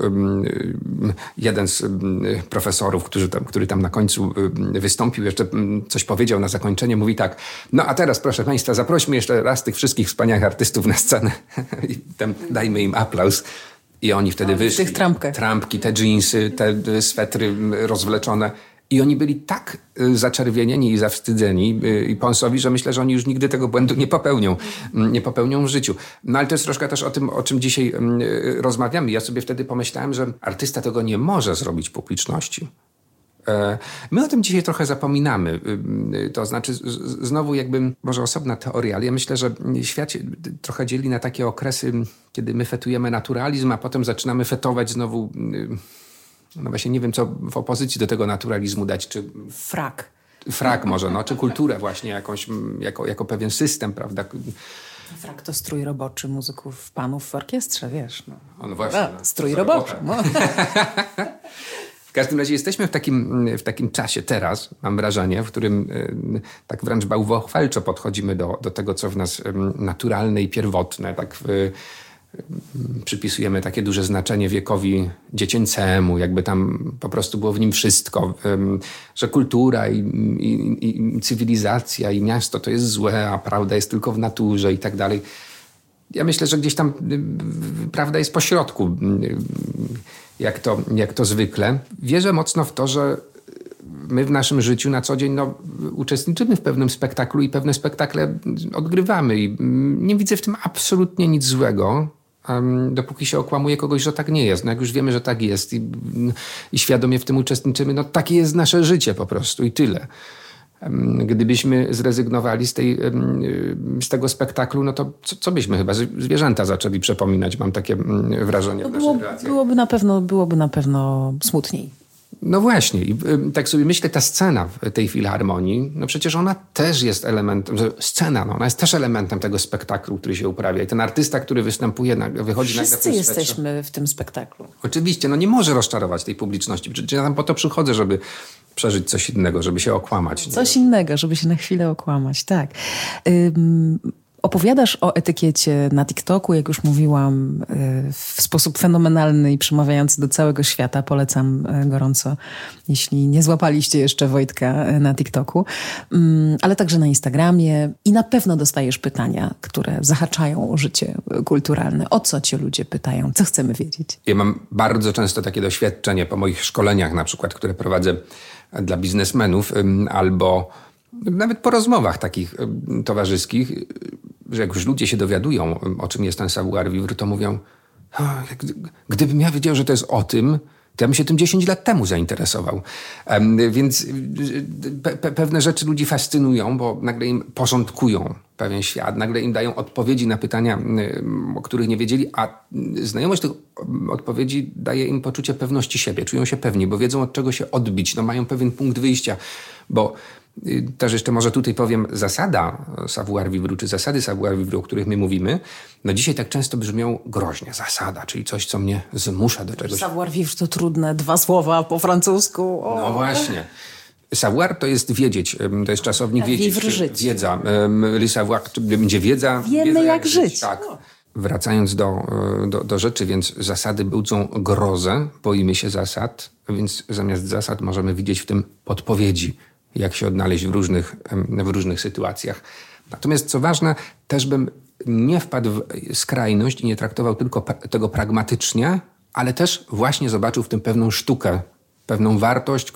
jeden z profesorów, który tam na końcu wystąpił, jeszcze coś powiedział na zakończenie, mówi tak: no a teraz, proszę państwa, zaprośmy jeszcze raz tych wszystkich wspaniałych artystów na scenę i dajmy im aplauz. I oni wtedy wyszli. W tych trampkach. Trampki, te dżinsy, te swetry rozwleczone. I oni byli tak zaczerwienieni i zawstydzeni i Ponsowi, że myślę, że oni już nigdy tego błędu nie popełnią w życiu. No ale to jest troszkę też o tym, o czym dzisiaj rozmawiamy. Ja sobie wtedy pomyślałem, że artysta tego nie może zrobić publiczności. My o tym dzisiaj trochę zapominamy. To znaczy znowu jakby, może osobna teoria, ale ja myślę, że świat się trochę dzieli na takie okresy, kiedy my fetujemy naturalizm, a potem zaczynamy fetować znowu... No właśnie nie wiem, co w opozycji do tego naturalizmu dać, czy... Frak może, no, czy kulturę właśnie jakąś, jako pewien system, prawda? Frak to strój roboczy muzyków, panów w orkiestrze, wiesz. No. On właśnie. Strój roboczy. No. W każdym razie jesteśmy w takim czasie teraz, mam wrażenie, w którym tak wręcz bałwochwalczo podchodzimy do tego, co w nas naturalne i pierwotne, tak przypisujemy takie duże znaczenie wiekowi dziecięcemu, jakby tam po prostu było w nim wszystko, że kultura i cywilizacja i miasto to jest złe, a prawda jest tylko w naturze i tak dalej. Ja myślę, że gdzieś tam prawda jest pośrodku, jak to zwykle. Wierzę mocno w to, że my w naszym życiu na co dzień uczestniczymy w pewnym spektaklu i pewne spektakle odgrywamy. I nie widzę w tym absolutnie nic złego, dopóki się okłamuje kogoś, że tak nie jest. No jak już wiemy, że tak jest i świadomie w tym uczestniczymy, no takie jest nasze życie po prostu i tyle. Gdybyśmy zrezygnowali z tego spektaklu, no to co byśmy chyba zwierzęta zaczęli przypominać, mam takie wrażenie w naszych relacjach. Byłoby na pewno smutniej. No właśnie. I tak sobie myślę, ta scena w tej filharmonii, no przecież ona też jest elementem, scena, no ona jest też elementem tego spektaklu, który się uprawia. I ten artysta, który występuje, wychodzi nagle w Wszyscy jesteśmy w tym spektaklu. Oczywiście, no nie może rozczarować tej publiczności. Przecież ja tam po to przychodzę, żeby przeżyć coś innego, żeby się okłamać. Coś innego, żeby się na chwilę okłamać, tak. Opowiadasz o etykiecie na TikToku, jak już mówiłam, w sposób fenomenalny i przemawiający do całego świata. Polecam gorąco, jeśli nie złapaliście jeszcze Wojtka na TikToku, ale także na Instagramie i na pewno dostajesz pytania, które zahaczają o życie kulturalne. O co cię ludzie pytają? Co chcemy wiedzieć? Ja mam bardzo często takie doświadczenie po moich szkoleniach na przykład, które prowadzę dla biznesmenów albo nawet po rozmowach takich towarzyskich, że jak już ludzie się dowiadują, o czym jest ten savoir-vivre, to mówią, gdybym ja wiedział, że to jest o tym, to ja bym się tym 10 lat temu zainteresował. Więc pewne rzeczy ludzi fascynują, bo nagle im porządkują pewien świat, nagle im dają odpowiedzi na pytania, o których nie wiedzieli, a znajomość tych odpowiedzi daje im poczucie pewności siebie. Czują się pewni, bo wiedzą, od czego się odbić. No, mają pewien punkt wyjścia, bo też jeszcze może tutaj powiem, zasada savoir-vivre, czy zasady savoir-vivre, o których my mówimy, no dzisiaj tak często brzmią groźnie. Zasada, czyli coś, co mnie zmusza do czegoś. Savoir-vivre to trudne 2 słowa po francusku. No właśnie. Savoir to jest wiedzieć, to jest czasownik wiedzieć, żyć. Wiedza. Le savoir, będzie wiedza. Wiemy wiedza, jak żyć. Tak. Wracając do rzeczy, więc zasady budzą grozę, boimy się zasad, więc zamiast zasad możemy widzieć w tym podpowiedzi, jak się odnaleźć w różnych sytuacjach. Natomiast co ważne, też bym nie wpadł w skrajność i nie traktował tylko tego pragmatycznie, ale też właśnie zobaczył w tym pewną sztukę, pewną wartość,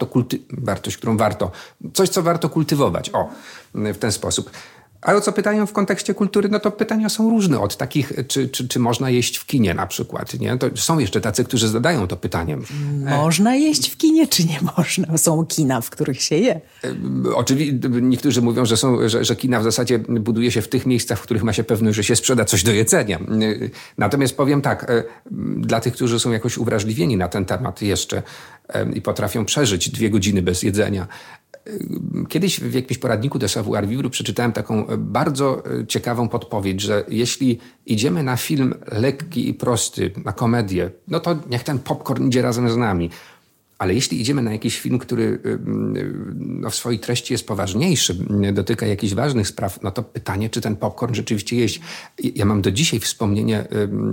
coś, co warto kultywować. W ten sposób. A o co pytają w kontekście kultury? No to pytania są różne. Od takich, czy można jeść w kinie na przykład, nie? To są jeszcze tacy, którzy zadają to pytanie. Można jeść w kinie, czy nie można? Są kina, w których się je. Oczywiście niektórzy mówią, że kina w zasadzie buduje się w tych miejscach, w których ma się pewność, że się sprzeda coś do jedzenia. Natomiast powiem tak, dla tych, którzy są jakoś uwrażliwieni na ten temat jeszcze i potrafią przeżyć 2 godziny bez jedzenia. Kiedyś w jakimś poradniku de savoir vivre przeczytałem taką bardzo ciekawą podpowiedź, że jeśli idziemy na film lekki i prosty, na komedię, no to niech ten popcorn idzie razem z nami. Ale jeśli idziemy na jakiś film, który w swojej treści jest poważniejszy, dotyka jakichś ważnych spraw, no to pytanie, czy ten popcorn rzeczywiście jeść. Ja mam do dzisiaj wspomnienie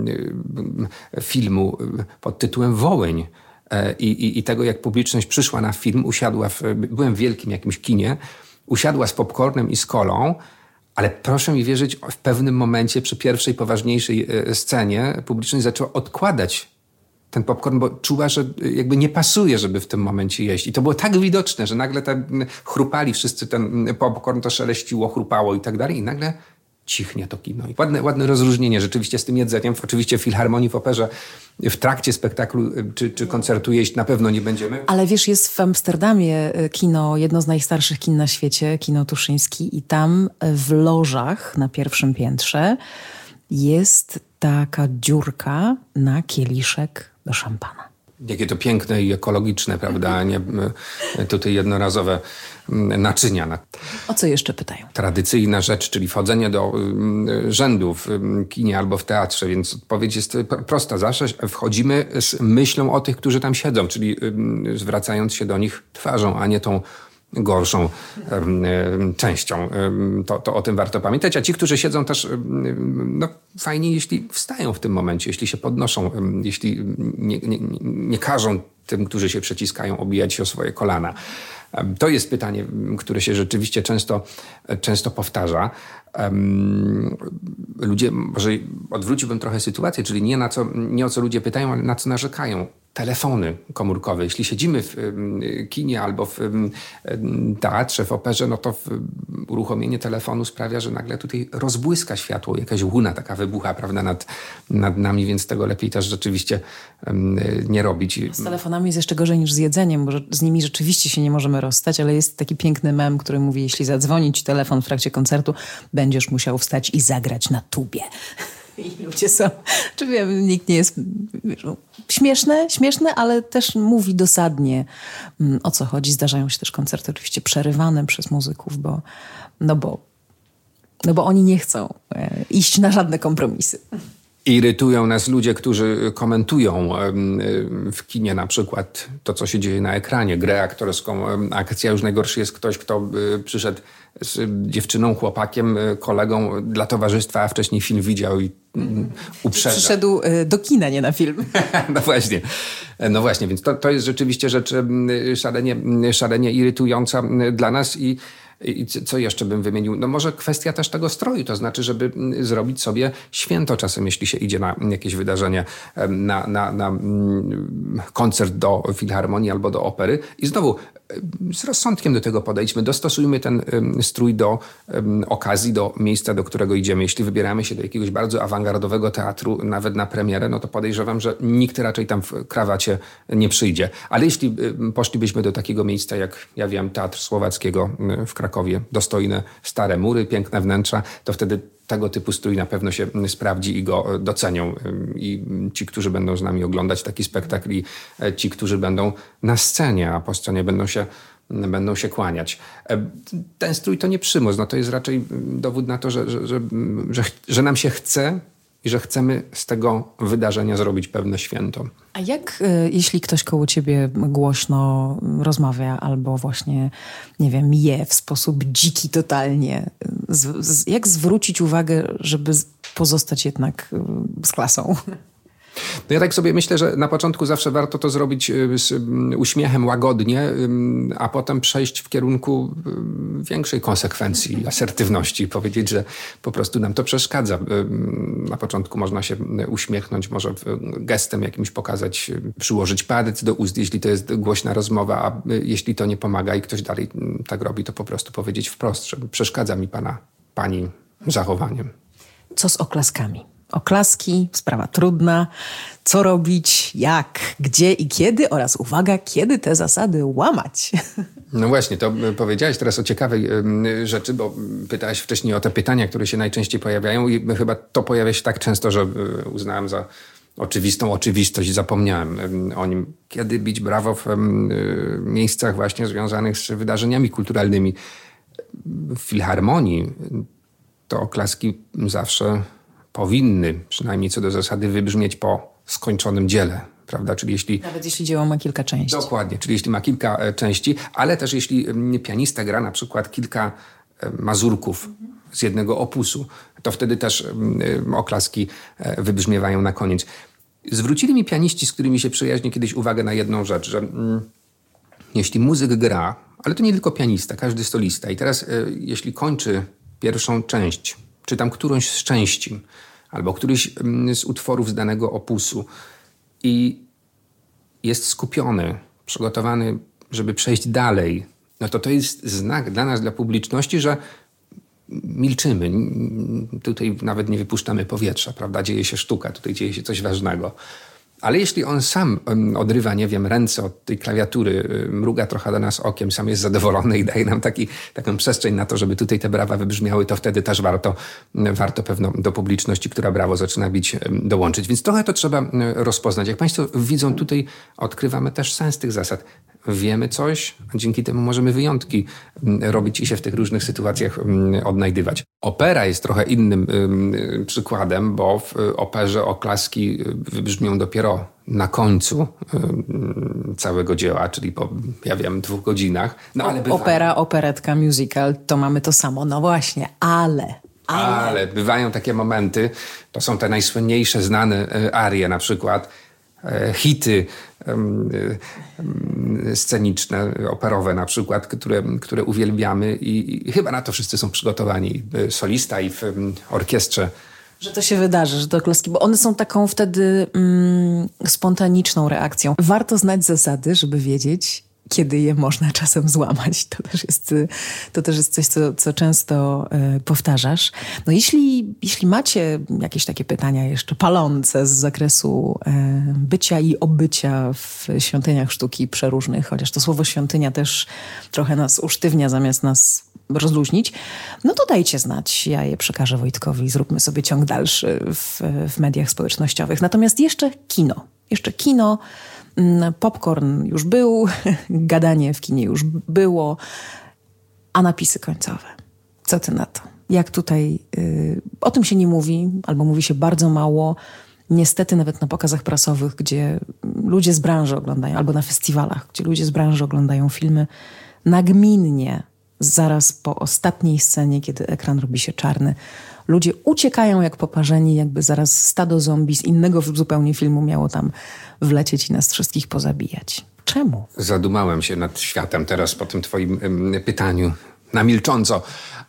filmu pod tytułem Wołyń. I tego, jak publiczność przyszła na film, byłem w wielkim jakimś kinie, usiadła z popcornem i z kolą, ale proszę mi wierzyć, w pewnym momencie przy pierwszej poważniejszej scenie publiczność zaczęła odkładać ten popcorn, bo czuła, że jakby nie pasuje, żeby w tym momencie jeść. I to było tak widoczne, że nagle chrupali wszyscy ten popcorn, to szeleściło, chrupało i tak dalej. I nagle cichnie to kino. I ładne rozróżnienie rzeczywiście z tym jedzeniem. Oczywiście w Filharmonii, w operze, w trakcie spektaklu czy koncertu jeść na pewno nie będziemy. Ale wiesz, jest w Amsterdamie kino, jedno z najstarszych kin na świecie, kino Tuszyński, i tam w lożach na pierwszym piętrze jest taka dziurka na kieliszek do szampana. Jakie to piękne i ekologiczne, prawda, a nie tutaj jednorazowe naczynia. O co jeszcze pytają? Tradycyjna rzecz, czyli wchodzenie do rzędu w kinie albo w teatrze, więc odpowiedź jest prosta. Zawsze wchodzimy z myślą o tych, którzy tam siedzą, czyli zwracając się do nich twarzą, a nie tą gorszą częścią. To o tym warto pamiętać. A ci, którzy siedzą też, no fajnie, jeśli wstają w tym momencie, jeśli się podnoszą, jeśli nie każą tym, którzy się przeciskają, obijać się o swoje kolana. To jest pytanie, które się rzeczywiście często powtarza. Ludzie, może odwróciłbym trochę sytuację, czyli nie o co ludzie pytają, ale na co narzekają. Telefony komórkowe. Jeśli siedzimy w kinie albo w teatrze, w operze, no to uruchomienie telefonu sprawia, że nagle tutaj rozbłyska światło, jakaś łuna taka wybucha, prawda, nad nami, więc tego lepiej też rzeczywiście nie robić. Z telefonami jest jeszcze gorzej niż z jedzeniem, bo z nimi rzeczywiście się nie możemy rozstać, ale jest taki piękny mem, który mówi, jeśli zadzwoni ci telefon w trakcie koncertu, będziesz musiał wstać i zagrać na tubie. I ludzie są, czy wiem, nikt nie jest śmieszne, ale też mówi dosadnie, o co chodzi. Zdarzają się też koncerty oczywiście przerywane przez muzyków, bo oni nie chcą iść na żadne kompromisy. Irytują nas ludzie, którzy komentują w kinie na przykład to, co się dzieje na ekranie, grę aktorską, akcja. Już najgorszy jest ktoś, kto przyszedł z dziewczyną, chłopakiem, kolegą dla towarzystwa, a wcześniej film widział i uprzedza. Przyszedł do kina, nie na film. No właśnie, więc to jest rzeczywiście rzecz szalenie irytująca dla nas. I co jeszcze bym wymienił? No może kwestia też tego stroju, to znaczy, żeby zrobić sobie święto czasem, jeśli się idzie na jakieś wydarzenie, na koncert do Filharmonii albo do opery. I znowu z rozsądkiem do tego podejdźmy, dostosujmy ten strój do okazji, do miejsca, do którego idziemy. Jeśli wybieramy się do jakiegoś bardzo awangardowego teatru, nawet na premierę, no to podejrzewam, że nikt raczej tam w krawacie nie przyjdzie. Ale jeśli poszlibyśmy do takiego miejsca, jak ja wiem, Teatr Słowackiego w Krakowie, dostojne stare mury, piękne wnętrza, to wtedy tego typu strój na pewno się sprawdzi i go docenią. I ci, którzy będą z nami oglądać taki spektakl, i ci, którzy będą na scenie, a po scenie będą się kłaniać. Ten strój to nie przymus, no to jest raczej dowód na to, że nam się chce i że chcemy z tego wydarzenia zrobić pewne święto. A jak, jeśli ktoś koło ciebie głośno rozmawia albo właśnie, nie wiem, je w sposób dziki totalnie, jak zwrócić uwagę, żeby pozostać jednak z klasą? No ja tak sobie myślę, że na początku zawsze warto to zrobić z uśmiechem, łagodnie, a potem przejść w kierunku większej konsekwencji, asertywności. Powiedzieć, że po prostu nam to przeszkadza. Na początku można się uśmiechnąć, może gestem jakimś pokazać, przyłożyć palec do ust, jeśli to jest głośna rozmowa, a jeśli to nie pomaga i ktoś dalej tak robi, to po prostu powiedzieć wprost, że przeszkadza mi pani zachowaniem. Co z oklaskami? Oklaski, sprawa trudna. Co robić, jak, gdzie i kiedy oraz uwaga, kiedy te zasady łamać. No właśnie, to powiedziałeś teraz o ciekawej rzeczy, bo pytałaś wcześniej o te pytania, które się najczęściej pojawiają i chyba to pojawia się tak często, że uznałem za oczywistą oczywistość i zapomniałem o nim. Kiedy bić brawo w miejscach właśnie związanych z wydarzeniami kulturalnymi. W filharmonii to oklaski zawsze powinny, przynajmniej co do zasady, wybrzmieć po skończonym dziele, prawda? Czyli jeśli... Nawet jeśli dzieło ma kilka części. Dokładnie, czyli jeśli ma kilka części, ale też jeśli pianista gra na przykład kilka mazurków z jednego opusu, to wtedy też oklaski wybrzmiewają na koniec. Zwrócili mi pianiści, z którymi się przyjaźnię, kiedyś uwagę na jedną rzecz, że jeśli muzyk gra, ale to nie tylko pianista, każdy solista, i teraz jeśli kończy pierwszą część, czy tam którąś z części, albo któryś z utworów z danego opusu i jest skupiony, przygotowany, żeby przejść dalej, no to jest znak dla nas, dla publiczności, że milczymy. Tutaj nawet nie wypuszczamy powietrza, prawda? Dzieje się sztuka, tutaj dzieje się coś ważnego. Ale jeśli on sam odrywa, nie wiem, ręce od tej klawiatury, mruga trochę do nas okiem, sam jest zadowolony i daje nam taką przestrzeń na to, żeby tutaj te brawa wybrzmiały, to wtedy też warto pewno do publiczności, która brawo zaczyna bić, dołączyć. Więc trochę to trzeba rozpoznać. Jak Państwo widzą, tutaj odkrywamy też sens tych zasad. Wiemy coś, a dzięki temu możemy wyjątki robić i się w tych różnych sytuacjach odnajdywać. Opera jest trochę innym przykładem, bo w operze oklaski wybrzmią dopiero na końcu całego dzieła, czyli po, 2 godzinach. No, ale Opera, operetka, musical, to mamy to samo. No właśnie, ale bywają takie momenty, to są te najsłynniejsze znane arie na przykład, hity sceniczne, operowe na przykład, które uwielbiamy i chyba na to wszyscy są przygotowani. Solista i w orkiestrze. Że to się wydarzy, że to oklaski, bo one są taką wtedy spontaniczną reakcją. Warto znać zasady, żeby wiedzieć, kiedy je można czasem złamać. To też jest coś, co często powtarzasz. No jeśli macie jakieś takie pytania jeszcze palące z zakresu bycia i obycia w świątyniach sztuki przeróżnych, chociaż to słowo świątynia też trochę nas usztywnia zamiast nas rozluźnić, no to dajcie znać. Ja je przekażę Wojtkowi i zróbmy sobie ciąg dalszy w mediach społecznościowych. Natomiast jeszcze kino. Popcorn już był, gadanie w kinie już było, a napisy końcowe. Co ty na to? Jak tutaj o tym się nie mówi, albo mówi się bardzo mało. Niestety nawet na pokazach prasowych, gdzie ludzie z branży oglądają, albo na festiwalach, gdzie ludzie z branży oglądają filmy, nagminnie, zaraz po ostatniej scenie, kiedy ekran robi się czarny, ludzie uciekają jak poparzeni, jakby zaraz stado zombie z innego zupełnie filmu miało tam wlecieć i nas wszystkich pozabijać. Czemu? Zadumałem się nad światem teraz po tym twoim pytaniu na milcząco.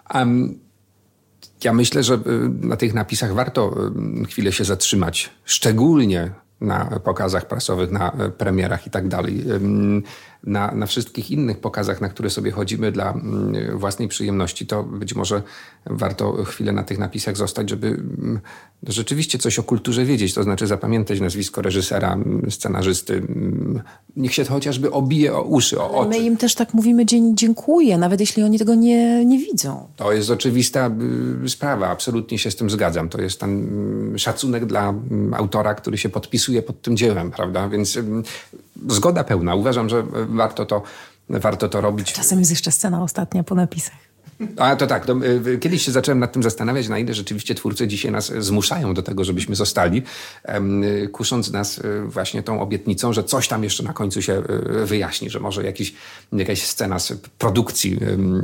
Ja myślę, że na tych napisach warto chwilę się zatrzymać. Szczególnie na pokazach prasowych, na premierach i tak dalej. Na wszystkich innych pokazach, na które sobie chodzimy dla własnej przyjemności, to być może warto chwilę na tych napisach zostać, żeby rzeczywiście coś o kulturze wiedzieć, to znaczy zapamiętać nazwisko reżysera, scenarzysty. Niech się to chociażby obije o uszy, o oczy. My im też tak mówimy dziękuję, nawet jeśli oni tego nie widzą. To jest oczywista sprawa, absolutnie się z tym zgadzam. To jest ten szacunek dla autora, który się podpisuje pod tym dziełem, prawda? Więc zgoda pełna. Uważam, że warto to robić. Czasem jest jeszcze scena ostatnia po napisach. A to tak, kiedyś się zacząłem nad tym zastanawiać, na ile rzeczywiście twórcy dzisiaj nas zmuszają do tego, żebyśmy zostali, kusząc nas właśnie tą obietnicą, że coś tam jeszcze na końcu się wyjaśni, że może jakaś scena z produkcji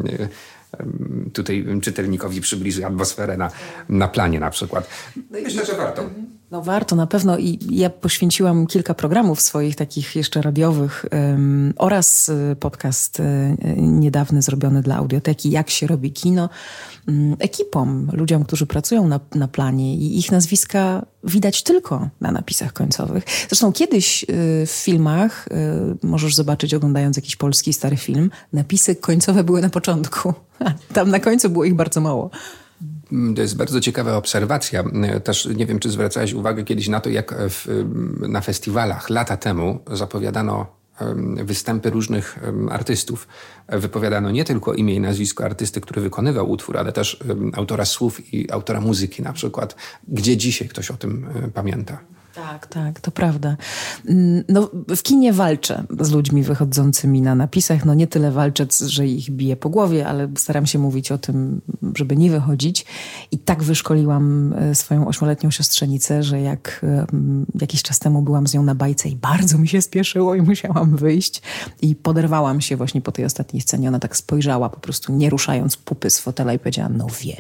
tutaj czytelnikowi przybliży atmosferę na planie na przykład. Myślę, że warto. No warto na pewno i ja poświęciłam kilka programów swoich takich jeszcze radiowych oraz podcast niedawny zrobiony dla Audioteki Jak się robi kino, ekipom, ludziom, którzy pracują na planie i ich nazwiska widać tylko na napisach końcowych. Zresztą kiedyś w filmach, możesz zobaczyć oglądając jakiś polski stary film, napisy końcowe były na początku, a tam na końcu było ich bardzo mało. To jest bardzo ciekawa obserwacja. Też nie wiem, czy zwracałeś uwagę kiedyś na to, jak na festiwalach lata temu zapowiadano występy różnych artystów. Wypowiadano nie tylko imię i nazwisko artysty, który wykonywał utwór, ale też autora słów i autora muzyki na przykład. Gdzie dzisiaj ktoś o tym pamięta? Tak, to prawda. No, w kinie walczę z ludźmi wychodzącymi na napisach. No nie tyle walczę, że ich biję po głowie, ale staram się mówić o tym, żeby nie wychodzić. I tak wyszkoliłam swoją 8-letnią siostrzenicę, że jak jakiś czas temu byłam z nią na bajce i bardzo mi się spieszyło i musiałam wyjść. I poderwałam się właśnie po tej ostatniej scenie. Ona tak spojrzała, po prostu nie ruszając pupy z fotela i powiedziała,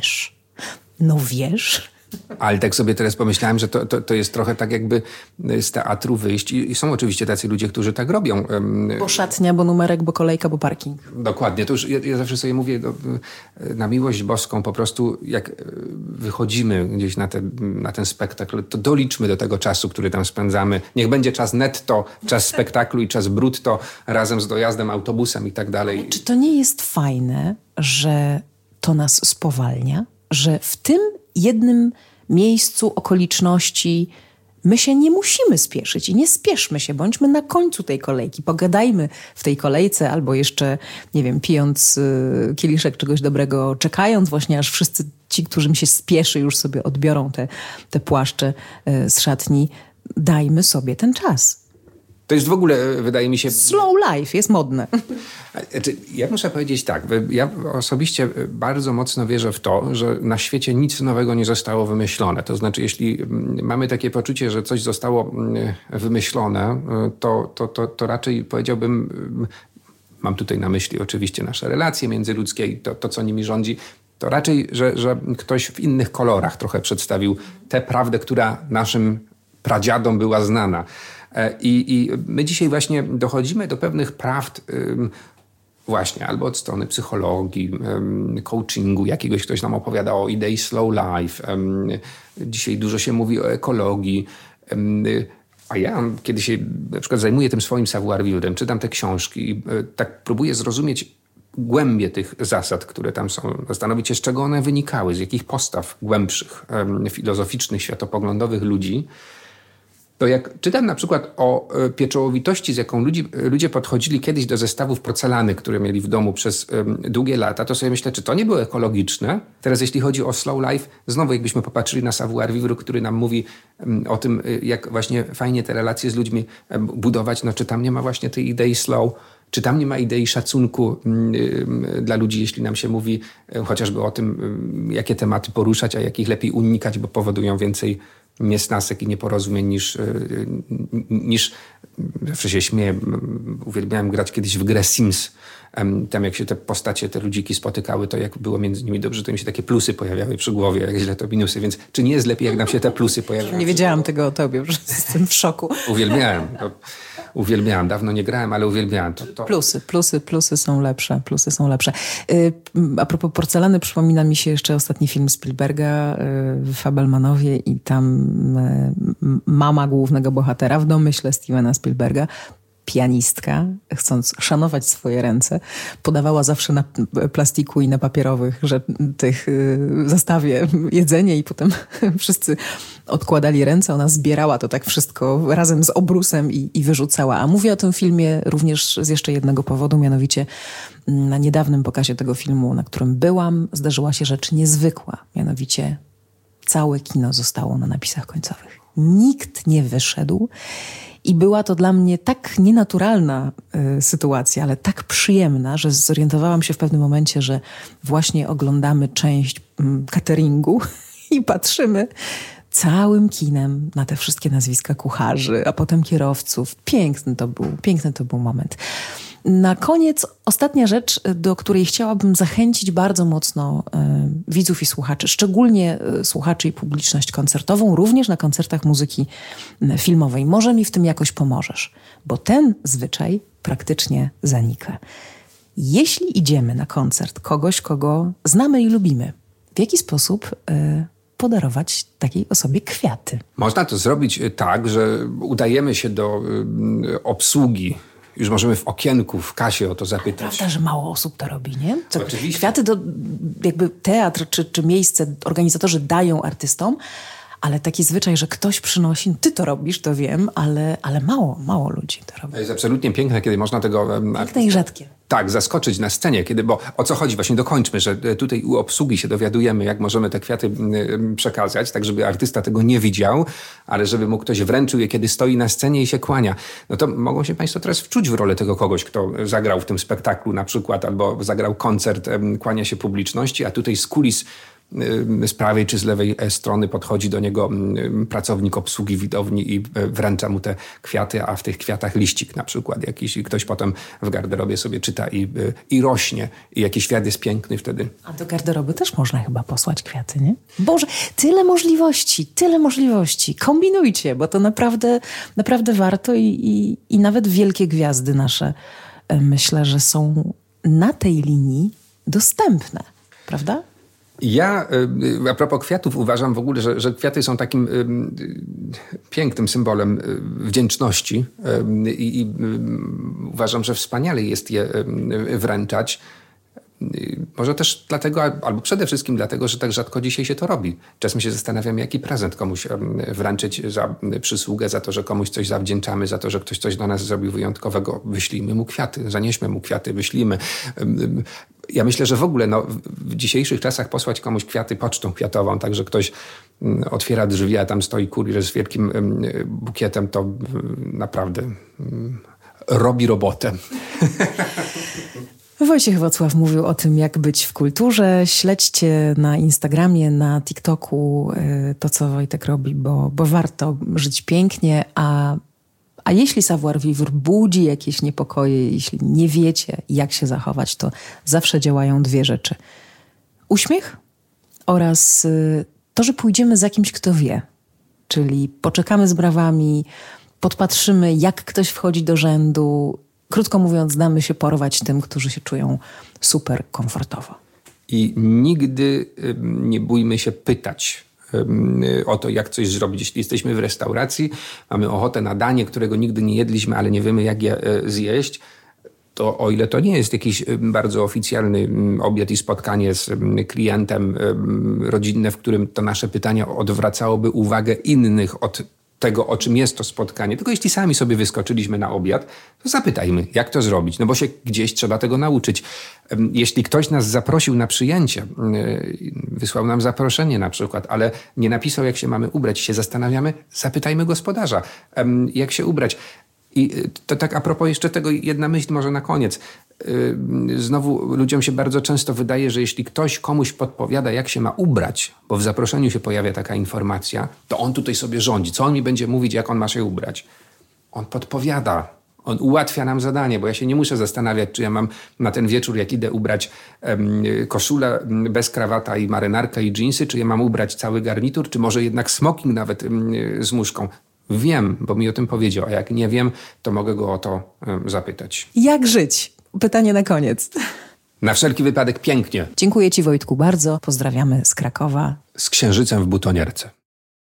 no wiesz... Ale tak sobie teraz pomyślałem, że to jest trochę tak jakby z teatru wyjść i są oczywiście tacy ludzie, którzy tak robią. Bo szatnia, bo numerek, bo kolejka, bo parking. Dokładnie. To już ja zawsze sobie mówię na miłość boską po prostu jak wychodzimy gdzieś na ten spektakl, to doliczmy do tego czasu, który tam spędzamy. Niech będzie czas netto, czas spektaklu i czas brutto razem z dojazdem autobusem i tak dalej. Czy to nie jest fajne, że to nas spowalnia? Że w tym jednym miejscu, okoliczności my się nie musimy spieszyć i nie spieszmy się, bądźmy na końcu tej kolejki, pogadajmy w tej kolejce albo jeszcze, nie wiem, pijąc kieliszek czegoś dobrego, czekając właśnie aż wszyscy ci, którym się spieszy, już sobie odbiorą te płaszcze z szatni. Dajmy sobie ten czas. To jest w ogóle, wydaje mi się... Slow life jest modne. Ja muszę powiedzieć tak, ja osobiście bardzo mocno wierzę w to, że na świecie nic nowego nie zostało wymyślone. To znaczy, jeśli mamy takie poczucie, że coś zostało wymyślone, to raczej powiedziałbym, mam tutaj na myśli oczywiście nasze relacje międzyludzkie i to co nimi rządzi, to raczej, że ktoś w innych kolorach trochę przedstawił tę prawdę, która naszym pradziadom była znana. I my dzisiaj właśnie dochodzimy do pewnych prawd właśnie albo od strony psychologii, coachingu, jakiegoś ktoś nam opowiada o idei slow life. Dzisiaj dużo się mówi o ekologii. A ja, kiedy się na przykład zajmuję tym swoim savoir-vivre, czytam te książki i tak próbuję zrozumieć głębię tych zasad, które tam są, zastanowić się, z czego one wynikały, z jakich postaw głębszych, filozoficznych, światopoglądowych ludzi, to jak czytam na przykład o pieczołowitości, z jaką ludzie podchodzili kiedyś do zestawów porcelany, które mieli w domu przez długie lata, to sobie myślę, czy to nie było ekologiczne? Teraz jeśli chodzi o slow life, znowu jakbyśmy popatrzyli na savoir-vivre, który nam mówi o tym, jak właśnie fajnie te relacje z ludźmi budować, no czy tam nie ma właśnie tej idei slow, czy tam nie ma idei szacunku dla ludzi, jeśli nam się mówi chociażby o tym, jakie tematy poruszać, a jakich lepiej unikać, bo powodują więcej niesnasek i nieporozumień niż zawsze się śmieję, uwielbiałem grać kiedyś w grę Sims. Tam jak się te postacie, te ludziki spotykały, to jak było między nimi dobrze, to im się takie plusy pojawiały przy głowie, jak źle to minusy, więc czy nie jest lepiej, jak nam się te plusy pojawiają? Nie wiedziałam tego o tobie, już jestem w szoku. Uwielbiałem, dawno nie grałem, ale uwielbiałem to. Plusy są lepsze, A propos porcelany, przypomina mi się jeszcze ostatni film Spielberga, Fabelmanowie i tam mama głównego bohatera, w domyśle Stevena Spielberga, pianistka, chcąc szanować swoje ręce, podawała zawsze na plastiku i na papierowych zestawie jedzenie i potem wszyscy odkładali ręce. Ona zbierała to tak wszystko razem z obrusem i wyrzucała. A mówię o tym filmie również z jeszcze jednego powodu, mianowicie na niedawnym pokazie tego filmu, na którym byłam, zdarzyła się rzecz niezwykła. Mianowicie całe kino zostało na napisach końcowych. Nikt nie wyszedł i była to dla mnie tak nienaturalna sytuacja, ale tak przyjemna, że zorientowałam się w pewnym momencie, że właśnie oglądamy część cateringu i patrzymy całym kinem na te wszystkie nazwiska kucharzy, a potem kierowców. Piękny to był moment. Na koniec ostatnia rzecz, do której chciałabym zachęcić bardzo mocno widzów i słuchaczy, szczególnie słuchaczy i publiczność koncertową, również na koncertach muzyki filmowej. Może mi w tym jakoś pomożesz, bo ten zwyczaj praktycznie zanika. Jeśli idziemy na koncert kogoś, kogo znamy i lubimy, w jaki sposób podarować takiej osobie kwiaty? Można to zrobić tak, że udajemy się do obsługi. Już możemy w okienku, w kasie o to zapytać. Prawda, że mało osób to robi, nie? Oczywiście. Kwiaty to jakby teatr czy miejsce organizatorzy dają artystom, ale taki zwyczaj, że ktoś przynosi, ty to robisz, to wiem, ale mało ludzi to robi. To jest absolutnie piękne, kiedy można tego... Piękne i rzadkie. Tak, zaskoczyć na scenie, bo o co chodzi? Właśnie dokończmy, że tutaj u obsługi się dowiadujemy, jak możemy te kwiaty przekazać, tak żeby artysta tego nie widział, ale żeby mu ktoś wręczył je, kiedy stoi na scenie i się kłania. No to mogą się państwo teraz wczuć w rolę tego kogoś, kto zagrał w tym spektaklu na przykład, albo zagrał koncert, kłania się publiczności, a tutaj z kulis z prawej czy z lewej strony podchodzi do niego pracownik obsługi widowni i wręcza mu te kwiaty, a w tych kwiatach liścik na przykład jakiś i ktoś potem w garderobie sobie czyta i rośnie i jaki świat jest piękny wtedy. A do garderoby też można chyba posłać kwiaty, nie? Boże, tyle możliwości. Kombinujcie, bo to naprawdę warto i nawet wielkie gwiazdy nasze myślę, że są na tej linii dostępne, prawda? Ja a propos kwiatów uważam w ogóle, że kwiaty są takim pięknym symbolem wdzięczności i uważam, że wspaniale jest je wręczać. Może też dlatego, albo przede wszystkim dlatego, że tak rzadko dzisiaj się to robi. Czasem się zastanawiam, jaki prezent komuś wręczyć za przysługę, za to, że komuś coś zawdzięczamy, za to, że ktoś coś dla nas zrobił wyjątkowego. Wyślijmy mu kwiaty, zanieśmy mu kwiaty, wyślijmy. Ja myślę, że w ogóle w dzisiejszych czasach posłać komuś kwiaty pocztą kwiatową, tak, że ktoś otwiera drzwi, a tam stoi kurier z wielkim bukietem, to naprawdę robi robotę. Wojciech Wocław mówił o tym, jak być w kulturze. Śledźcie na Instagramie, na TikToku to, co Wojtek robi, bo warto żyć pięknie, a jeśli savoir-vivre budzi jakieś niepokoje, jeśli nie wiecie, jak się zachować, to zawsze działają dwie rzeczy. Uśmiech oraz to, że pójdziemy za kimś, kto wie. Czyli poczekamy z brawami, podpatrzymy, jak ktoś wchodzi do rzędu. Krótko mówiąc, damy się porwać tym, którzy się czują super komfortowo. I nigdy nie bójmy się pytać o to, jak coś zrobić. Jeśli jesteśmy w restauracji, mamy ochotę na danie, którego nigdy nie jedliśmy, ale nie wiemy, jak je zjeść, to o ile to nie jest jakiś bardzo oficjalny obiad i spotkanie z klientem rodzinne, w którym to nasze pytanie odwracałoby uwagę innych od tego, o czym jest to spotkanie. Tylko jeśli sami sobie wyskoczyliśmy na obiad, to zapytajmy, jak to zrobić. No bo się gdzieś trzeba tego nauczyć. Jeśli ktoś nas zaprosił na przyjęcie, wysłał nam zaproszenie na przykład, ale nie napisał, jak się mamy ubrać, się zastanawiamy, zapytajmy gospodarza, jak się ubrać. I to tak a propos jeszcze tego, jedna myśl może na koniec. Znowu ludziom się bardzo często wydaje, że jeśli ktoś komuś podpowiada, jak się ma ubrać, bo w zaproszeniu się pojawia taka informacja, to on tutaj sobie rządzi. Co on mi będzie mówić, jak on ma się ubrać? On podpowiada. On ułatwia nam zadanie, bo ja się nie muszę zastanawiać, czy ja mam na ten wieczór, jak idę, ubrać koszulę bez krawata i marynarkę i dżinsy, czy ja mam ubrać cały garnitur, czy może jednak smoking nawet z muszką. Wiem, bo mi o tym powiedział, a jak nie wiem, to mogę go o to zapytać. Jak żyć? Pytanie na koniec. Na wszelki wypadek pięknie. Dziękuję Ci, Wojtku, bardzo. Pozdrawiamy z Krakowa. Z księżycem w butonierce.